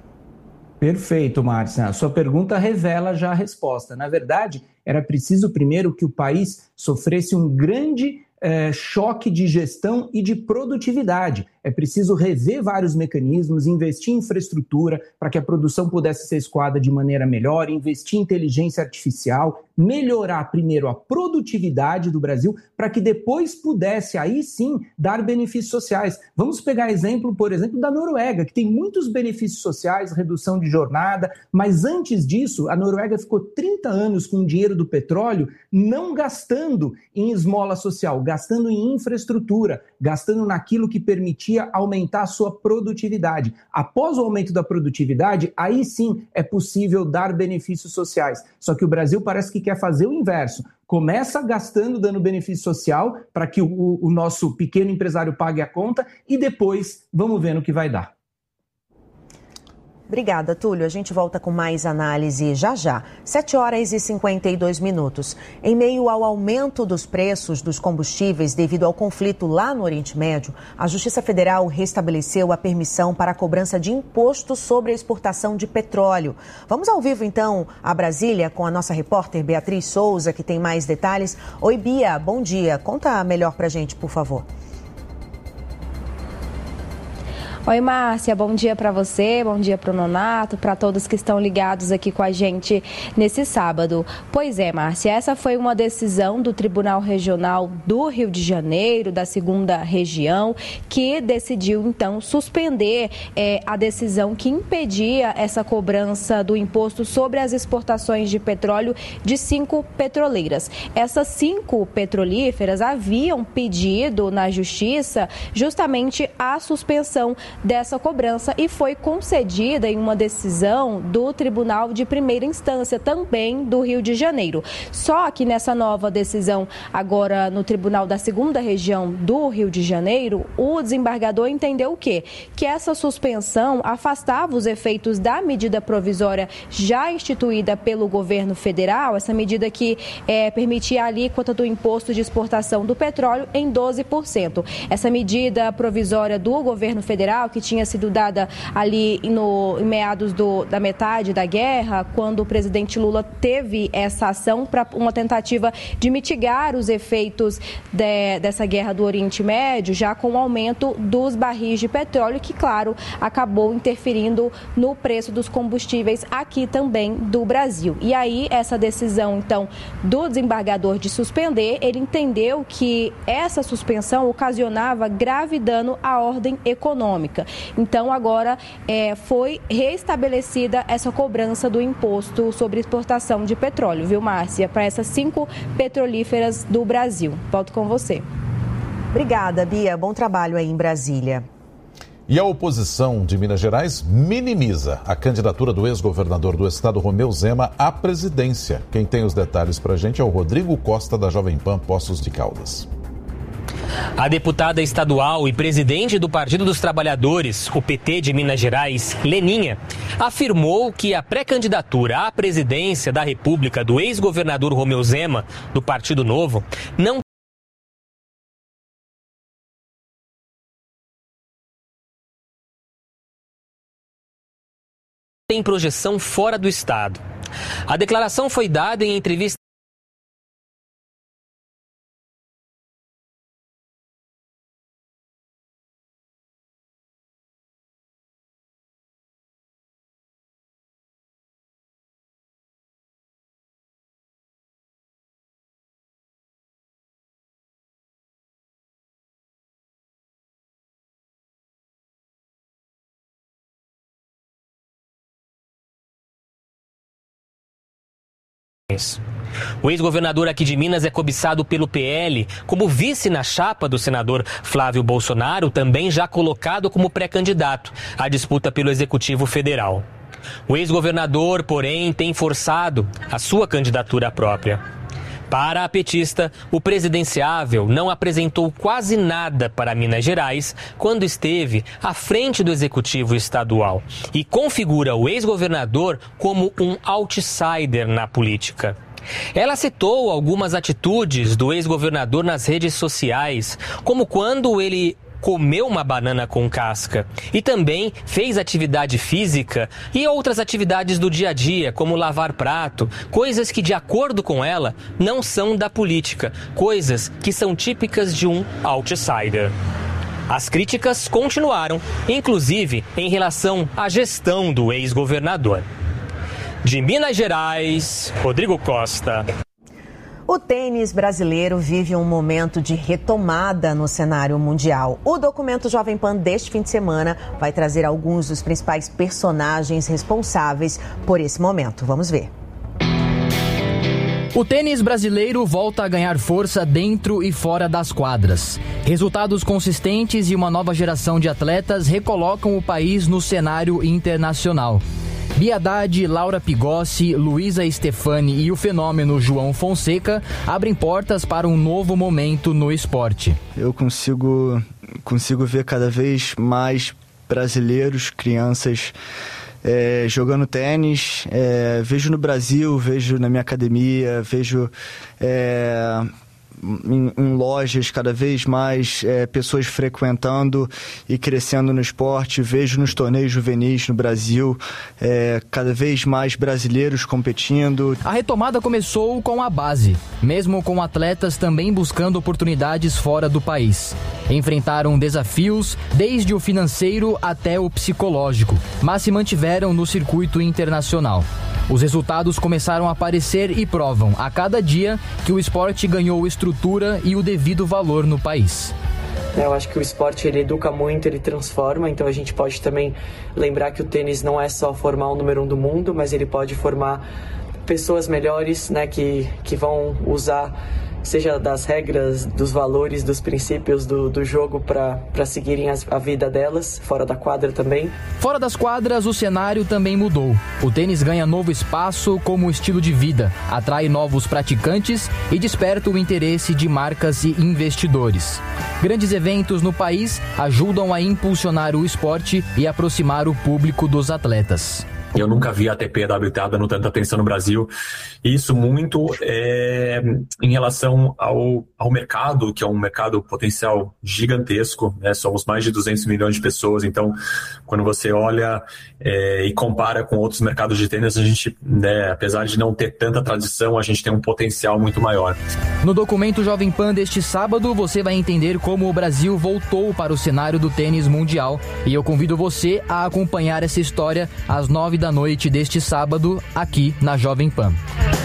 Perfeito, Márcia. A sua pergunta revela já a resposta. Na verdade, era preciso primeiro que o país sofresse um grande eh, choque de gestão e de produtividade. É preciso rever vários mecanismos, investir em infraestrutura para que a produção pudesse ser escoada de maneira melhor, investir em inteligência artificial, melhorar primeiro a produtividade do Brasil para que depois pudesse aí sim dar benefícios sociais. Vamos pegar exemplo, por exemplo, da Noruega, que tem muitos benefícios sociais, redução de jornada, mas antes disso, a Noruega ficou trinta anos com o dinheiro do petróleo não gastando em esmola social, gastando em infraestrutura, gastando naquilo que permitia aumentar a sua produtividade. Após o aumento da produtividade, aí sim é possível dar benefícios sociais. Só que o Brasil parece que quer fazer o inverso. Começa gastando, dando benefício social para que o, o nosso pequeno empresário pague a conta e depois vamos ver no que vai dar. Obrigada, Túlio. A gente volta com mais análise já já. sete horas e cinquenta e dois minutos. Em meio ao aumento dos preços dos combustíveis devido ao conflito lá no Oriente Médio, a Justiça Federal restabeleceu a permissão para a cobrança de imposto sobre a exportação de petróleo. Vamos ao vivo, então, a Brasília com a nossa repórter Beatriz Souza, que tem mais detalhes. Oi, Bia, bom dia. Conta melhor pra gente, por favor. Oi, Márcia, bom dia para você, bom dia para o Nonato, para todos que estão ligados aqui com a gente nesse sábado. Pois é, Márcia, essa foi uma decisão do Tribunal Regional do Rio de Janeiro, da segunda região, que decidiu, então, suspender é, a decisão que impedia essa cobrança do imposto sobre as exportações de petróleo de cinco petroleiras. Essas cinco petrolíferas haviam pedido na Justiça justamente a suspensão dessa cobrança e foi concedida em uma decisão do Tribunal de Primeira Instância, também do Rio de Janeiro. Só que nessa nova decisão, agora no Tribunal da Segunda Região do Rio de Janeiro, o desembargador entendeu o quê? Que essa suspensão afastava os efeitos da medida provisória já instituída pelo governo federal, essa medida que é, permitia a alíquota do imposto de exportação do petróleo em doze por cento. Essa medida provisória do governo federal, que tinha sido dada ali no, em meados do, da metade da guerra, quando o presidente Lula teve essa ação para uma tentativa de mitigar os efeitos de, dessa guerra do Oriente Médio, já com o aumento dos barris de petróleo, que, claro, acabou interferindo no preço dos combustíveis aqui também do Brasil. E aí, essa decisão, então, do desembargador de suspender, ele entendeu que essa suspensão ocasionava grave dano à ordem econômica. Então, agora é, foi restabelecida essa cobrança do imposto sobre exportação de petróleo, viu, Márcia? Para essas cinco petrolíferas do Brasil. Volto com você. Obrigada, Bia. Bom trabalho aí em Brasília. E a oposição de Minas Gerais minimiza a candidatura do ex-governador do estado, Romeu Zema, à presidência. Quem tem os detalhes para a gente é o Rodrigo Costa, da Jovem Pan Poços de Caldas. A deputada estadual e presidente do Partido dos Trabalhadores, o P T de Minas Gerais, Leninha, afirmou que a pré-candidatura à presidência da República do ex-governador Romeu Zema, do Partido Novo, não tem projeção fora do estado. A declaração foi dada em entrevista O ex-governador aqui de Minas é cobiçado pelo P L como vice na chapa do senador Flávio Bolsonaro, também já colocado como pré-candidato à disputa pelo Executivo Federal. O ex-governador, porém, tem forçado a sua candidatura própria. Para a petista, o presidenciável não apresentou quase nada para Minas Gerais quando esteve à frente do Executivo Estadual e configura o ex-governador como um outsider na política. Ela citou algumas atitudes do ex-governador nas redes sociais, como quando ele comeu uma banana com casca e também fez atividade física e outras atividades do dia a dia, como lavar prato, coisas que, de acordo com ela, não são da política, coisas que são típicas de um outsider. As críticas continuaram, inclusive em relação à gestão do ex-governador. De Minas Gerais, Rodrigo Costa. O tênis brasileiro vive um momento de retomada no cenário mundial. O documento Jovem Pan deste fim de semana vai trazer alguns dos principais personagens responsáveis por esse momento. Vamos ver. O tênis brasileiro volta a ganhar força dentro e fora das quadras. Resultados consistentes e uma nova geração de atletas recolocam o país no cenário internacional. Bia Haddad, Laura Pigossi, Luísa Stefani e o fenômeno João Fonseca abrem portas para um novo momento no esporte. Eu consigo, consigo ver cada vez mais brasileiros, crianças é, jogando tênis. É, vejo no Brasil, vejo na minha academia, vejo é, em, em lojas cada vez mais é, pessoas frequentando e crescendo no esporte. Vejo nos torneios juvenis no Brasil é, cada vez mais brasileiros competindo. A retomada começou com a base, mesmo com atletas também buscando oportunidades fora do país. Enfrentaram desafios desde o financeiro até o psicológico, mas se mantiveram no circuito internacional. Os resultados começaram a aparecer e provam a cada dia que o esporte ganhou estrutura e o devido valor no país. Eu acho que o esporte ele educa muito, ele transforma, então a gente pode também lembrar que o tênis não é só formar o número um do mundo, mas ele pode formar pessoas melhores, né, que, que vão usar, seja das regras, dos valores, dos princípios do, do jogo para seguirem as, a vida delas, fora da quadra também. Fora das quadras, o cenário também mudou. O tênis ganha novo espaço como estilo de vida, atrai novos praticantes e desperta o interesse de marcas e investidores. Grandes eventos no país ajudam a impulsionar o esporte e aproximar o público dos atletas. Eu nunca vi a A T P e a W T A dando tanta atenção no Brasil. Isso muito é, em relação ao, ao mercado, que é um mercado potencial gigantesco, né? Somos mais de duzentos milhões de pessoas, então quando você olha é, e compara com outros mercados de tênis, a gente, né, apesar de não ter tanta tradição, a gente tem um potencial muito maior. No documento Jovem Pan deste sábado, você vai entender como o Brasil voltou para o cenário do tênis mundial e eu convido você a acompanhar essa história às nove da noite deste sábado, aqui na Jovem Pan.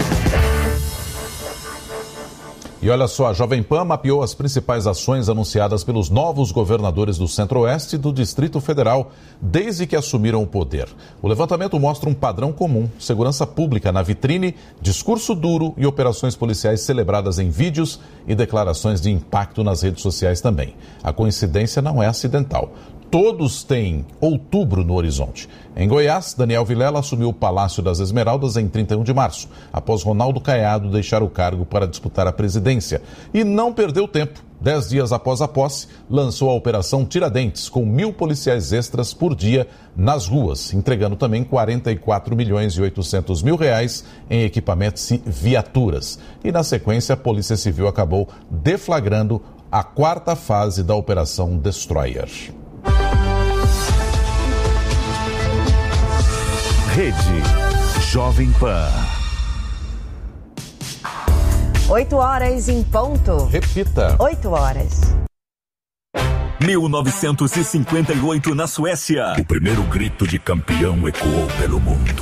E olha só, a Jovem Pan mapeou as principais ações anunciadas pelos novos governadores do Centro-Oeste e do Distrito Federal desde que assumiram o poder. O levantamento mostra um padrão comum: segurança pública na vitrine, discurso duro e operações policiais celebradas em vídeos e declarações de impacto nas redes sociais também. A coincidência não é acidental. Todos têm outubro no horizonte. Em Goiás, Daniel Vilela assumiu o Palácio das Esmeraldas em trinta e um de março, após Ronaldo Caiado deixar o cargo para disputar a presidência. E não perdeu tempo. Dez dias após a posse, lançou a Operação Tiradentes, com mil policiais extras por dia nas ruas, entregando também quarenta e quatro milhões e oitocentos mil reais em equipamentos e viaturas. E na sequência, a Polícia Civil acabou deflagrando a quarta fase da Operação Destroyer. Rede Jovem Pan. Oito horas em ponto. Repita. Oito horas. mil novecentos e cinquenta e oito na Suécia. O primeiro grito de campeão ecoou pelo mundo.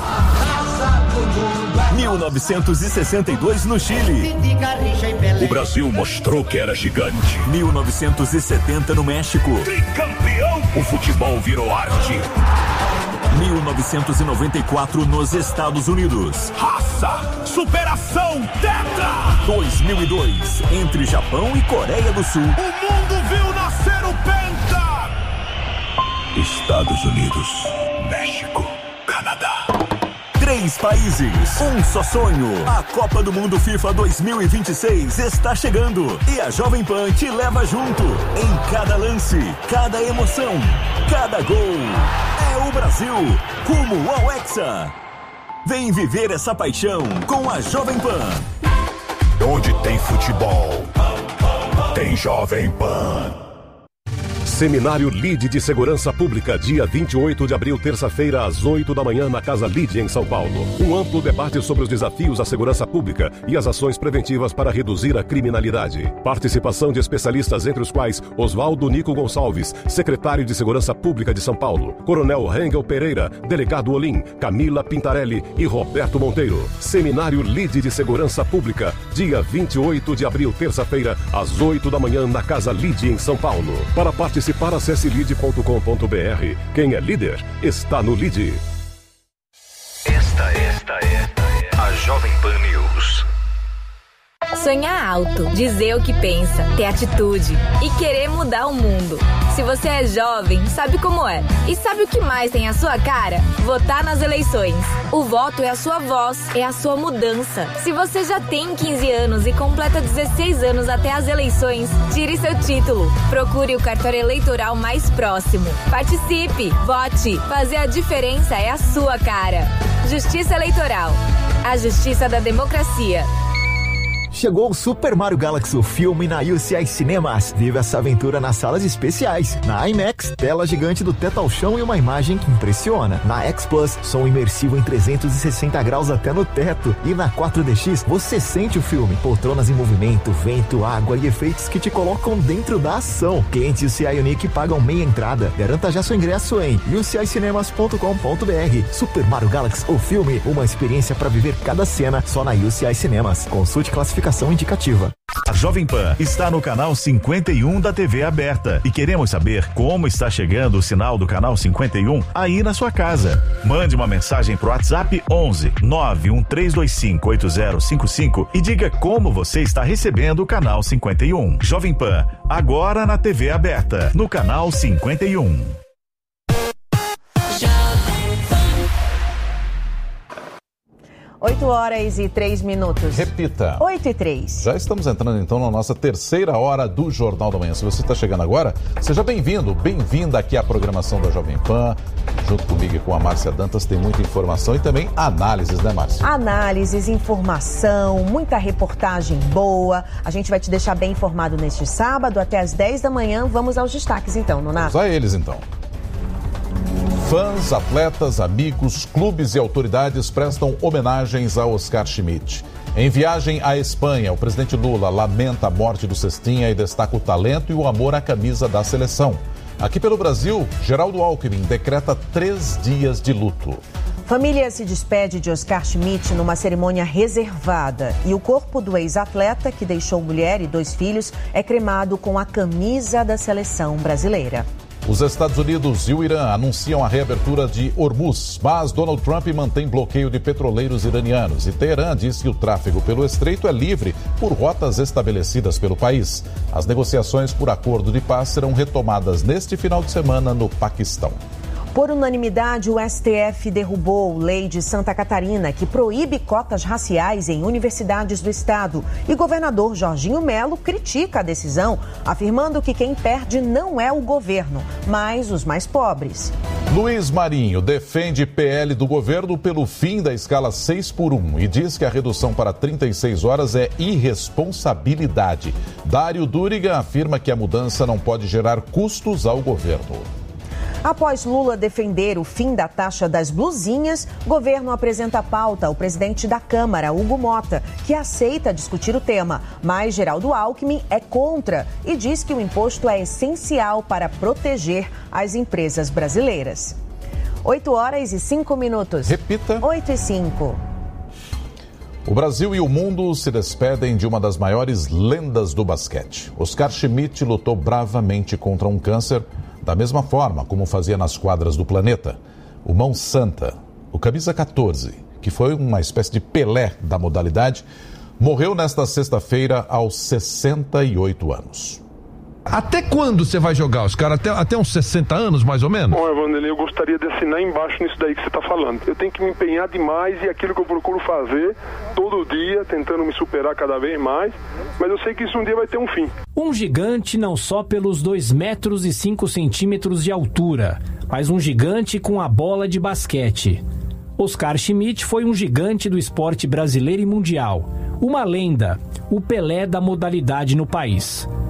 mil novecentos e sessenta e dois no Chile. O Brasil mostrou que era gigante. mil novecentos e setenta no México. Tricampeão! O futebol virou arte. mil novecentos e noventa e quatro nos Estados Unidos. Raça, superação, tetra! dois mil e dois, entre Japão e Coreia do Sul. O mundo viu nascer o Penta! Estados Unidos, México, Canadá. Três países, um só sonho. A Copa do Mundo FIFA dois mil e vinte e seis está chegando e a Jovem Pan te leva junto em cada lance, cada emoção, cada gol. É o Brasil, rumo ao Hexa. Vem viver essa paixão com a Jovem Pan. Onde tem futebol, tem Jovem Pan. Seminário Lide de Segurança Pública, dia vinte e oito de abril, terça-feira, às oito da manhã, na Casa Lide, em São Paulo. Um amplo debate sobre os desafios à segurança pública e as ações preventivas para reduzir a criminalidade. Participação de especialistas, entre os quais Oswaldo Nico Gonçalves, secretário de Segurança Pública de São Paulo, Coronel Rengel Pereira, delegado Olim, Camila Pintarelli e Roberto Monteiro. Seminário Lide de Segurança Pública, dia vinte e oito de abril, terça-feira, às oito da manhã, na Casa Lide, em São Paulo. Para participar, acesse lide ponto com ponto b r. Quem é líder, está no Lide. Esta, esta, esta é a Jovem Pan News. Sonhar alto, dizer o que pensa, ter atitude e querer mudar o mundo. Se você é jovem, sabe como é. E sabe o que mais tem a sua cara? Votar nas eleições. O voto é a sua voz, é a sua mudança. Se você já tem quinze anos e completa dezesseis anos até as eleições, tire seu título. Procure o cartório eleitoral mais próximo. Participe, vote. Fazer a diferença é a sua cara. Justiça Eleitoral. A justiça da democracia. Chegou o Super Mario Galaxy, o filme na U C I Cinemas. Vive essa aventura nas salas especiais. Na IMAX, tela gigante do teto ao chão e uma imagem que impressiona. Na X Plus, som imersivo em trezentos e sessenta graus até no teto. E na quatro D X, você sente o filme. Poltronas em movimento, vento, água e efeitos que te colocam dentro da ação. Clientes U C I Unique pagam meia entrada. Garanta já seu ingresso em u c i cinemas ponto com ponto b r. Super Mario Galaxy, o filme, uma experiência para viver cada cena só na U C I Cinemas. Consulte classificação indicativa. A Jovem Pan está no canal cinquenta e um da T V aberta e queremos saber como está chegando o sinal do canal cinquenta e um aí na sua casa. Mande uma mensagem pro WhatsApp onze nove um três dois cinco oito zero cinco cinco e diga como você está recebendo o canal cinquenta e um. Jovem Pan, agora na T V aberta, no canal cinquenta e um. oito horas e três minutos. Repita. oito e três. Já estamos entrando então na nossa terceira hora do Jornal da Manhã. Se você está chegando agora, seja bem-vindo, bem-vinda aqui à programação da Jovem Pan. Junto comigo e com a Márcia Dantas tem muita informação e também análises, né, Márcia? Análises, informação, muita reportagem boa. A gente vai te deixar bem informado neste sábado até às dez da manhã. Vamos aos destaques então, Nonato. Só eles então. Fãs, atletas, amigos, clubes e autoridades prestam homenagens a Oscar Schmidt. Em viagem à Espanha, o presidente Lula lamenta a morte do Cestinha e destaca o talento e o amor à camisa da seleção. Aqui pelo Brasil, Geraldo Alckmin decreta três dias de luto. Família se despede de Oscar Schmidt numa cerimônia reservada e o corpo do ex-atleta, que deixou mulher e dois filhos, é cremado com a camisa da seleção brasileira. Os Estados Unidos e o Irã anunciam a reabertura de Hormuz, mas Donald Trump mantém bloqueio de petroleiros iranianos e Teherã diz que o tráfego pelo estreito é livre por rotas estabelecidas pelo país. As negociações por acordo de paz serão retomadas neste final de semana no Paquistão. Por unanimidade, o S T F derrubou lei de Santa Catarina que proíbe cotas raciais em universidades do estado. E governador Jorginho Melo critica a decisão, afirmando que quem perde não é o governo, mas os mais pobres. Luiz Marinho defende P L do governo pelo fim da escala seis por um e diz que a redução para trinta e seis horas é irresponsabilidade. Dário Duriga afirma que a mudança não pode gerar custos ao governo. Após Lula defender o fim da taxa das blusinhas, o governo apresenta a pauta ao presidente da Câmara, Hugo Mota, que aceita discutir o tema, mas Geraldo Alckmin é contra e diz que o imposto é essencial para proteger as empresas brasileiras. oito horas e cinco minutos. Repita. oito e cinco. O Brasil e o mundo se despedem de uma das maiores lendas do basquete. Oscar Schmidt lutou bravamente contra um câncer da mesma forma como fazia nas quadras do planeta. O Mão Santa, o camisa catorze, que foi uma espécie de Pelé da modalidade, morreu nesta sexta-feira aos sessenta e oito anos. Até quando você vai jogar, Oscar? Até, até uns sessenta anos, mais ou menos? Bom, Evangelho, eu gostaria de assinar embaixo nisso daí que você está falando. Eu tenho que me empenhar demais e aquilo que eu procuro fazer todo dia, tentando me superar cada vez mais, mas eu sei que isso um dia vai ter um fim. Um gigante não só pelos dois metros e cinco centímetros de altura, mas um gigante com a bola de basquete. Oscar Schmidt foi um gigante do esporte brasileiro e mundial, uma lenda, o Pelé da modalidade no país.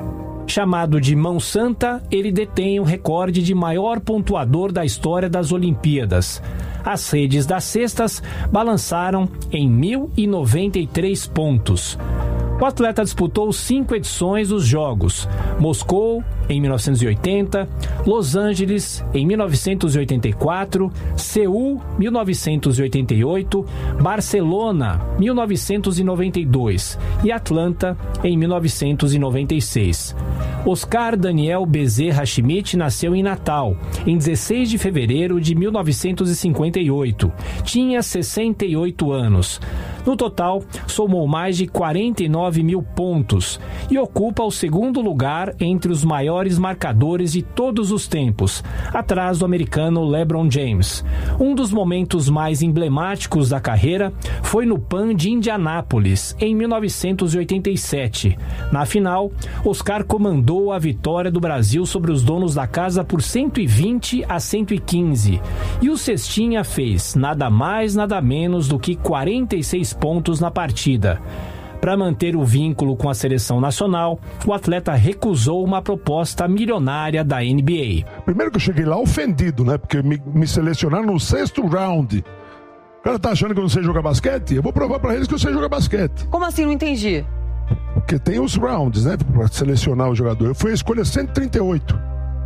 Chamado de Mão Santa, ele detém o recorde de maior pontuador da história das Olimpíadas. As redes das cestas balançaram em mil e noventa e três pontos. O atleta disputou cinco edições dos Jogos: Moscou, em mil novecentos e oitenta, Los Angeles, em mil novecentos e oitenta e quatro, Seul, mil novecentos e oitenta e oito, Barcelona, mil novecentos e noventa e dois e Atlanta, em mil novecentos e noventa e seis. Oscar Daniel Bezerra Schmidt nasceu em Natal, em dezesseis de fevereiro de mil novecentos e cinquenta e oito. Tinha sessenta e oito anos. No total, somou mais de quarenta e nove mil pontos e ocupa o segundo lugar entre os maiores marcadores de todos os tempos, atrás do americano LeBron James. Um dos momentos mais emblemáticos da carreira foi no Pan de Indianápolis, em mil novecentos e oitenta e sete. Na final, Oscar comandou a vitória do Brasil sobre os donos da casa por cento e vinte a cento e quinze. E o Cestinha fez nada mais, nada menos do que quarenta e seis pontos na partida. Para manter o vínculo com a seleção nacional, o atleta recusou uma proposta milionária da N B A. Primeiro que eu cheguei lá ofendido, né? Porque me, me selecionaram no sexto round. O cara tá achando que eu não sei jogar basquete? Eu vou provar pra eles que eu sei jogar basquete. Como assim? Não entendi. Porque tem os rounds, né? Pra selecionar o jogador. Eu fui a escolha cento e trinta e oito.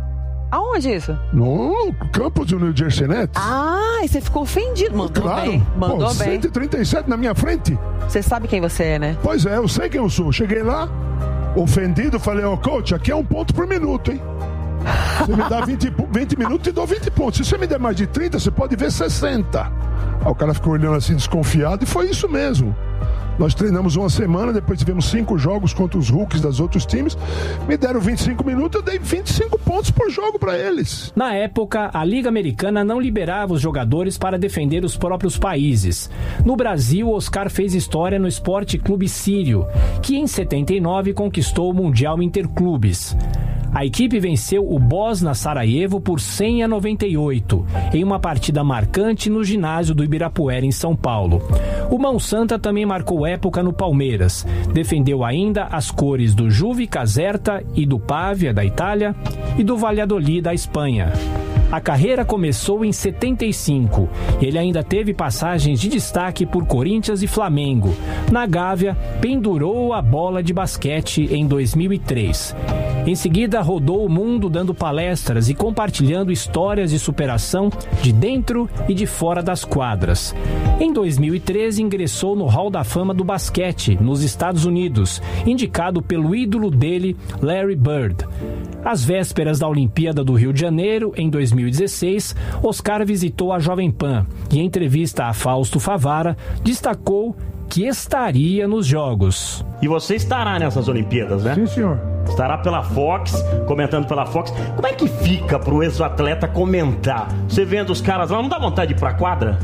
Aonde isso? No campus do New Jersey Nets. Ah, e você ficou ofendido. Mandou claro. bem. Mandou Pô, bem. cento e trinta e sete na minha frente. Você sabe quem você é, né? Pois é, eu sei quem eu sou. Cheguei lá, ofendido, falei, ó, oh, coach, aqui é um ponto por minuto, hein? Você me dá vinte, vinte minutos e dou vinte pontos. Se você me der mais de trinta, você pode ver sessenta. Aí o cara ficou olhando assim, desconfiado, e foi isso mesmo. Nós treinamos uma semana, depois tivemos cinco jogos contra os rookies dos outros times. Me deram vinte e cinco minutos, eu dei vinte e cinco pontos por jogo para eles. Na época, a Liga Americana não liberava os jogadores para defender os próprios países. No Brasil, Oscar fez história no Esporte Clube Sírio, que em setenta e nove conquistou o Mundial Interclubes. A equipe venceu o Bosna Sarajevo por cem a noventa e oito, em uma partida marcante no ginásio do Ibirapuera, em São Paulo. O Mão Santa também marcou época no Palmeiras. Defendeu ainda as cores do Juve Caserta e do Pavia, da Itália, e do Valladolid, da Espanha. A carreira começou em setenta e cinco. Ele ainda teve passagens de destaque por Corinthians e Flamengo. Na Gávea, pendurou a bola de basquete em dois mil e três. Em seguida, rodou o mundo dando palestras e compartilhando histórias de superação de dentro e de fora das quadras. Em dois mil e treze, ingressou no Hall da Fama do basquete, nos Estados Unidos, indicado pelo ídolo dele, Larry Bird. Às vésperas da Olimpíada do Rio de Janeiro, em dois mil e dezesseis, Oscar visitou a Jovem Pan e, em entrevista a Fausto Favara, destacou que estaria nos Jogos. E você estará nessas Olimpíadas, né? Sim, senhor. Estará pela Fox, comentando pela Fox. Como é que fica pro ex-atleta comentar? Você vendo os caras lá, não dá vontade de ir pra quadra?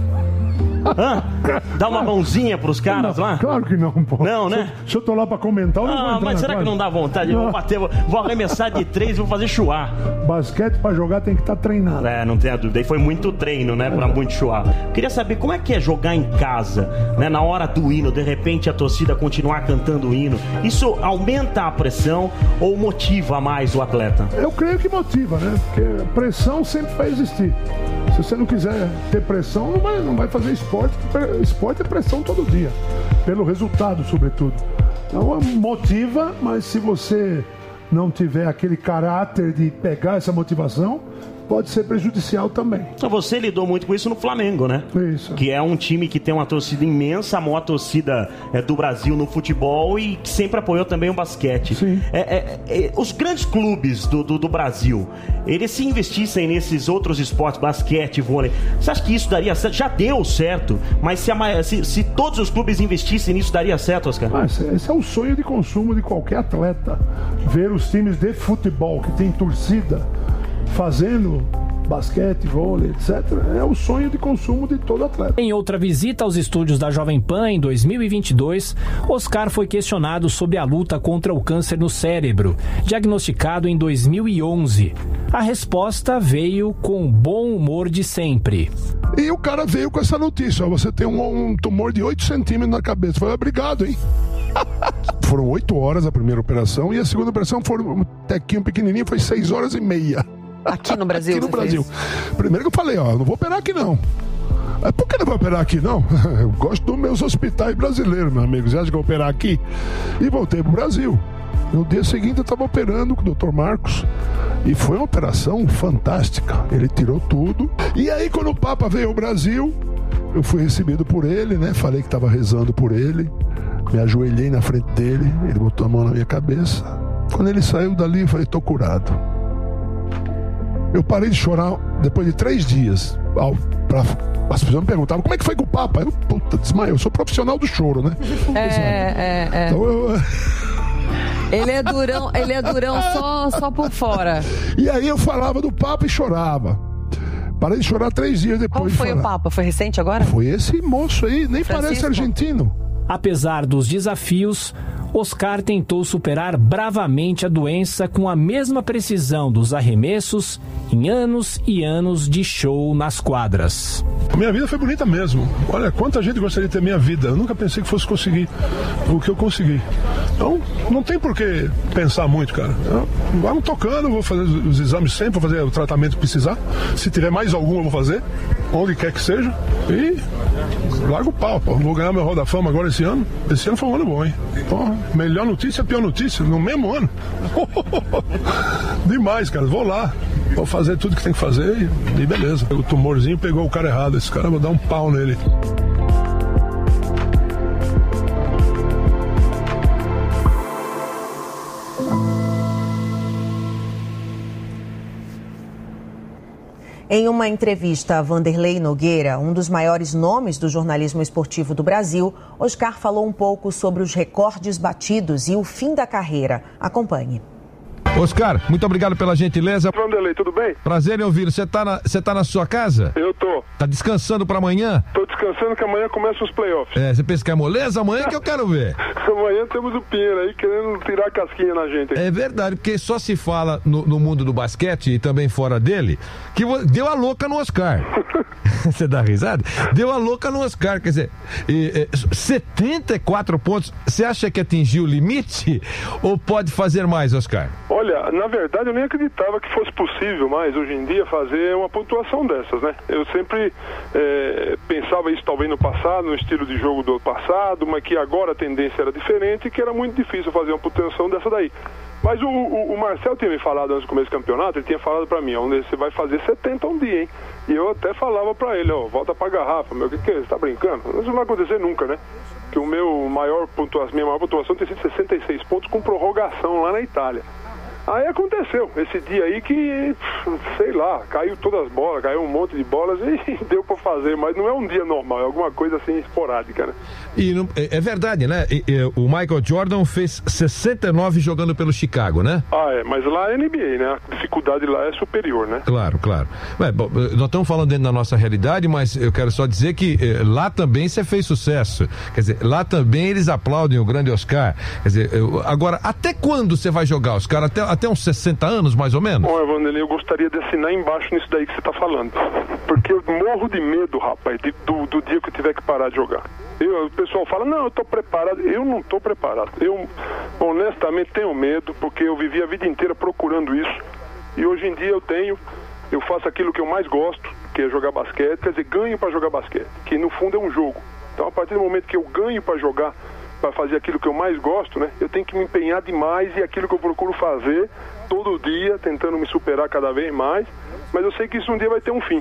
Hã? Dá uma mãozinha pros caras não, lá? Claro que não, pô. Não, né? Se, se eu tô lá pra comentar, eu não ah, vou entrar mas será quadra. que não dá vontade? Eu vou bater, vou, vou arremessar de três e vou fazer chuar. Basquete pra jogar tem que estar tá treinado. É, não tem a dúvida. E foi muito treino, né, pra muito chuar. Queria saber como é que é jogar em casa, né, na hora do hino, de repente a torcida continuar cantando o hino. Isso aumenta a pressão ou motiva mais o atleta? Eu creio que motiva, né? Porque pressão sempre vai existir. Se você não quiser ter pressão, não vai, não vai fazer esporte. Esporte é pressão todo dia, pelo resultado, sobretudo. Então, motiva, mas se você não tiver aquele caráter de pegar essa motivação, pode ser prejudicial também. Então você lidou muito com isso no Flamengo, né? Isso. Que é um time que tem uma torcida imensa, a maior torcida é, do Brasil no futebol e que sempre apoiou também o basquete. Sim. É, é, é, os grandes clubes do, do, do Brasil, eles se investissem nesses outros esportes, basquete, vôlei, você acha que isso daria certo? Já deu certo, mas se, a, se, se todos os clubes investissem nisso, daria certo, Oscar? Ah, esse, esse é o sonho de consumo de qualquer atleta. Ver os times de futebol que tem torcida fazendo basquete, vôlei, etcétera, é o sonho de consumo de todo atleta. Em outra visita aos estúdios da Jovem Pan em dois mil e vinte e dois, Oscar foi questionado sobre a luta contra o câncer no cérebro, diagnosticado em dois mil e onze. A resposta veio com o bom humor de sempre. E o cara veio com essa notícia: ó, você tem um, um tumor de oito centímetros na cabeça. Eu falei, obrigado, hein? Foram oito horas a primeira operação e a segunda operação foi um tequinho pequenininho, foi seis horas e meia. Aqui no Brasil? Aqui no Brasil. Fez? Primeiro que eu falei, ó, não vou operar aqui não. Mas por que não vou operar aqui não? Eu gosto dos meus hospitais brasileiros, meus amigos. Você acha que eu vou operar aqui? E voltei pro Brasil. No dia seguinte eu estava operando com o doutor Marcos e foi uma operação fantástica. Ele tirou tudo. E aí quando o Papa veio ao Brasil, eu fui recebido por ele, né? Falei que estava rezando por ele. Me ajoelhei na frente dele, ele botou a mão na minha cabeça. Quando ele saiu dali, eu falei, tô curado. Eu parei de chorar depois de três dias. Ao, pra, as pessoas me perguntavam, como é que foi com o Papa? Eu, puta, desmaiei. Eu sou profissional do choro, né? É, é, é. Então eu... Ele é durão, ele é durão só, só por fora. E aí eu falava do Papa e chorava. Parei de chorar três dias depois. Qual foi de o Papa? Foi recente agora? Foi esse moço aí, nem Francisco? Parece argentino. Apesar dos desafios, Oscar tentou superar bravamente a doença com a mesma precisão dos arremessos em anos e anos de show nas quadras. A minha vida foi bonita mesmo. Olha, quanta gente gostaria de ter minha vida. Eu nunca pensei que fosse conseguir o que eu consegui. Então, não tem por que pensar muito, cara. Vamos tocando, vou fazer os exames sempre, vou fazer o tratamento que precisar. Se tiver mais algum, eu vou fazer, onde quer que seja. E largo o pau, pô. Vou ganhar meu Hall da Fama agora esse ano. Esse ano foi um ano bom, hein? Pô, melhor notícia, pior notícia, no mesmo ano. Demais, cara. Vou lá. Vou fazer tudo que tem que fazer e beleza. O tumorzinho pegou o cara errado. Esse cara, vou dar um pau nele. Em uma entrevista a Vanderlei Nogueira, um dos maiores nomes do jornalismo esportivo do Brasil, Oscar falou um pouco sobre os recordes batidos e o fim da carreira. Acompanhe. Oscar, muito obrigado pela gentileza. Vanderlei, tudo bem? Prazer em ouvir. Você tá na, você tá na sua casa? Eu tô. Tá descansando pra amanhã? Tô descansando que amanhã começam os playoffs. É, você pensa que é moleza? Amanhã que eu quero ver. Amanhã temos o Pinheiro aí querendo tirar a casquinha na gente. Aqui. É verdade, porque só se fala no, no mundo do basquete e também fora dele, que deu a louca no Oscar. Você dá risada? Deu a louca no Oscar, quer dizer, e, e, setenta e quatro pontos, você acha que atingiu o limite ou pode fazer mais, Oscar? Olha, na verdade eu nem acreditava que fosse possível mais hoje em dia fazer uma pontuação dessas, né? Eu sempre é, pensava isso talvez no passado, no estilo de jogo do passado, mas que agora a tendência era diferente e que era muito difícil fazer uma pontuação dessa daí. Mas o, o, o Marcel tinha me falado antes do começo do campeonato, ele tinha falado pra mim, onde você vai fazer setenta um dia, hein? E eu até falava pra ele, ó, volta pra garrafa, meu, o que que é? Você tá brincando? Isso não vai acontecer nunca, né? Que o meu maior pontuação, minha maior pontuação tem sido sessenta e seis pontos com prorrogação lá na Itália. Aí aconteceu, esse dia aí que, sei lá, caiu todas as bolas, caiu um monte de bolas e deu pra fazer, mas não é um dia normal, é alguma coisa assim esporádica, né? E não, é, é verdade, né? E, e, o Michael Jordan fez sessenta e nove jogando pelo Chicago, né? Ah, é, mas lá é N B A, né? A dificuldade lá é superior, né? Claro, claro. Bem, bom, nós estamos falando dentro da nossa realidade, mas eu quero só dizer que eh, lá também você fez sucesso. Quer dizer, lá também eles aplaudem o grande Oscar. Quer dizer, eu, agora, até quando você vai jogar, Oscar? Até, até uns sessenta anos, mais ou menos? Bom, Vanderlei, eu gostaria de assinar embaixo nisso daí que você está falando. Porque eu morro de medo, rapaz, de, do, do dia que eu tiver que parar de jogar. Eu, o pessoal fala, não, eu tô preparado. Eu não tô preparado. Eu, honestamente, tenho medo, porque eu vivi a vida inteira procurando isso. E hoje em dia eu tenho, eu faço aquilo que eu mais gosto, que é jogar basquete. Quer dizer, ganho para jogar basquete, que no fundo é um jogo. Então, a partir do momento que eu ganho para jogar, para fazer aquilo que eu mais gosto, né? Eu tenho que me empenhar demais e aquilo que eu procuro fazer todo dia, tentando me superar cada vez mais. Mas eu sei que isso um dia vai ter um fim.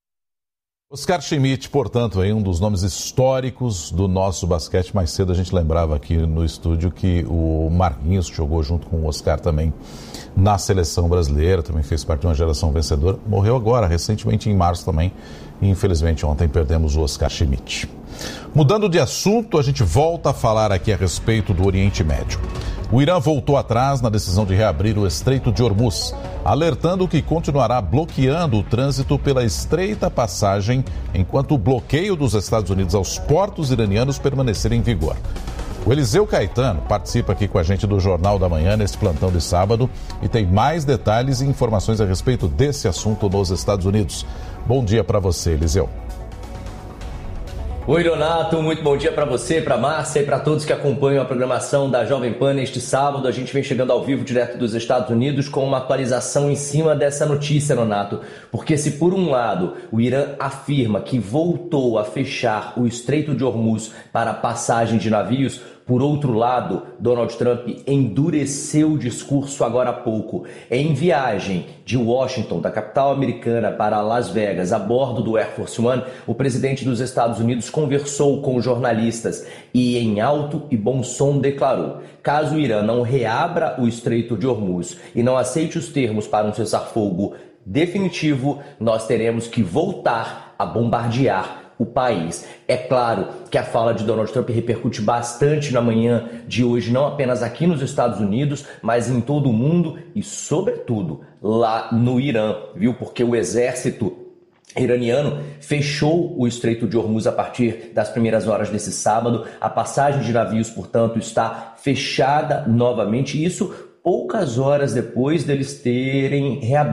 Oscar Schmidt, portanto, é um dos nomes históricos do nosso basquete. Mais cedo a gente lembrava aqui no estúdio que o Marquinhos, que jogou junto com o Oscar também na seleção brasileira, também fez parte de uma geração vencedora, morreu agora, recentemente em março também. E infelizmente ontem perdemos o Oscar Schmidt. Mudando de assunto, a gente volta a falar aqui a respeito do Oriente Médio. O Irã voltou atrás na decisão de reabrir o Estreito de Hormuz, alertando que continuará bloqueando o trânsito pela estreita passagem enquanto o bloqueio dos Estados Unidos aos portos iranianos permanecer em vigor. O Eliseu Caetano participa aqui com a gente do Jornal da Manhã nesse plantão de sábado e tem mais detalhes e informações a respeito desse assunto nos Estados Unidos. Bom dia para você, Eliseu. Oi, Leonato, muito bom dia para você, para Márcia e para todos que acompanham a programação da Jovem Pan neste sábado. A gente vem chegando ao vivo direto dos Estados Unidos com uma atualização em cima dessa notícia, Leonato. Porque se por um lado o Irã afirma que voltou a fechar o Estreito de Hormuz para a passagem de navios, por outro lado, Donald Trump endureceu o discurso agora há pouco. Em viagem de Washington, da capital americana, para Las Vegas, a bordo do Air Force One, o presidente dos Estados Unidos conversou com jornalistas e, em alto e bom som, declarou: caso o Irã não reabra o Estreito de Hormuz e não aceite os termos para um cessar-fogo definitivo, nós teremos que voltar a bombardear o país. É claro que a fala de Donald Trump repercute bastante na manhã de hoje, não apenas aqui nos Estados Unidos, mas em todo o mundo e, sobretudo, lá no Irã, viu? Porque o exército iraniano fechou o Estreito de Hormuz a partir das primeiras horas desse sábado. A passagem de navios, portanto, está fechada novamente, e isso poucas horas depois deles terem reaberto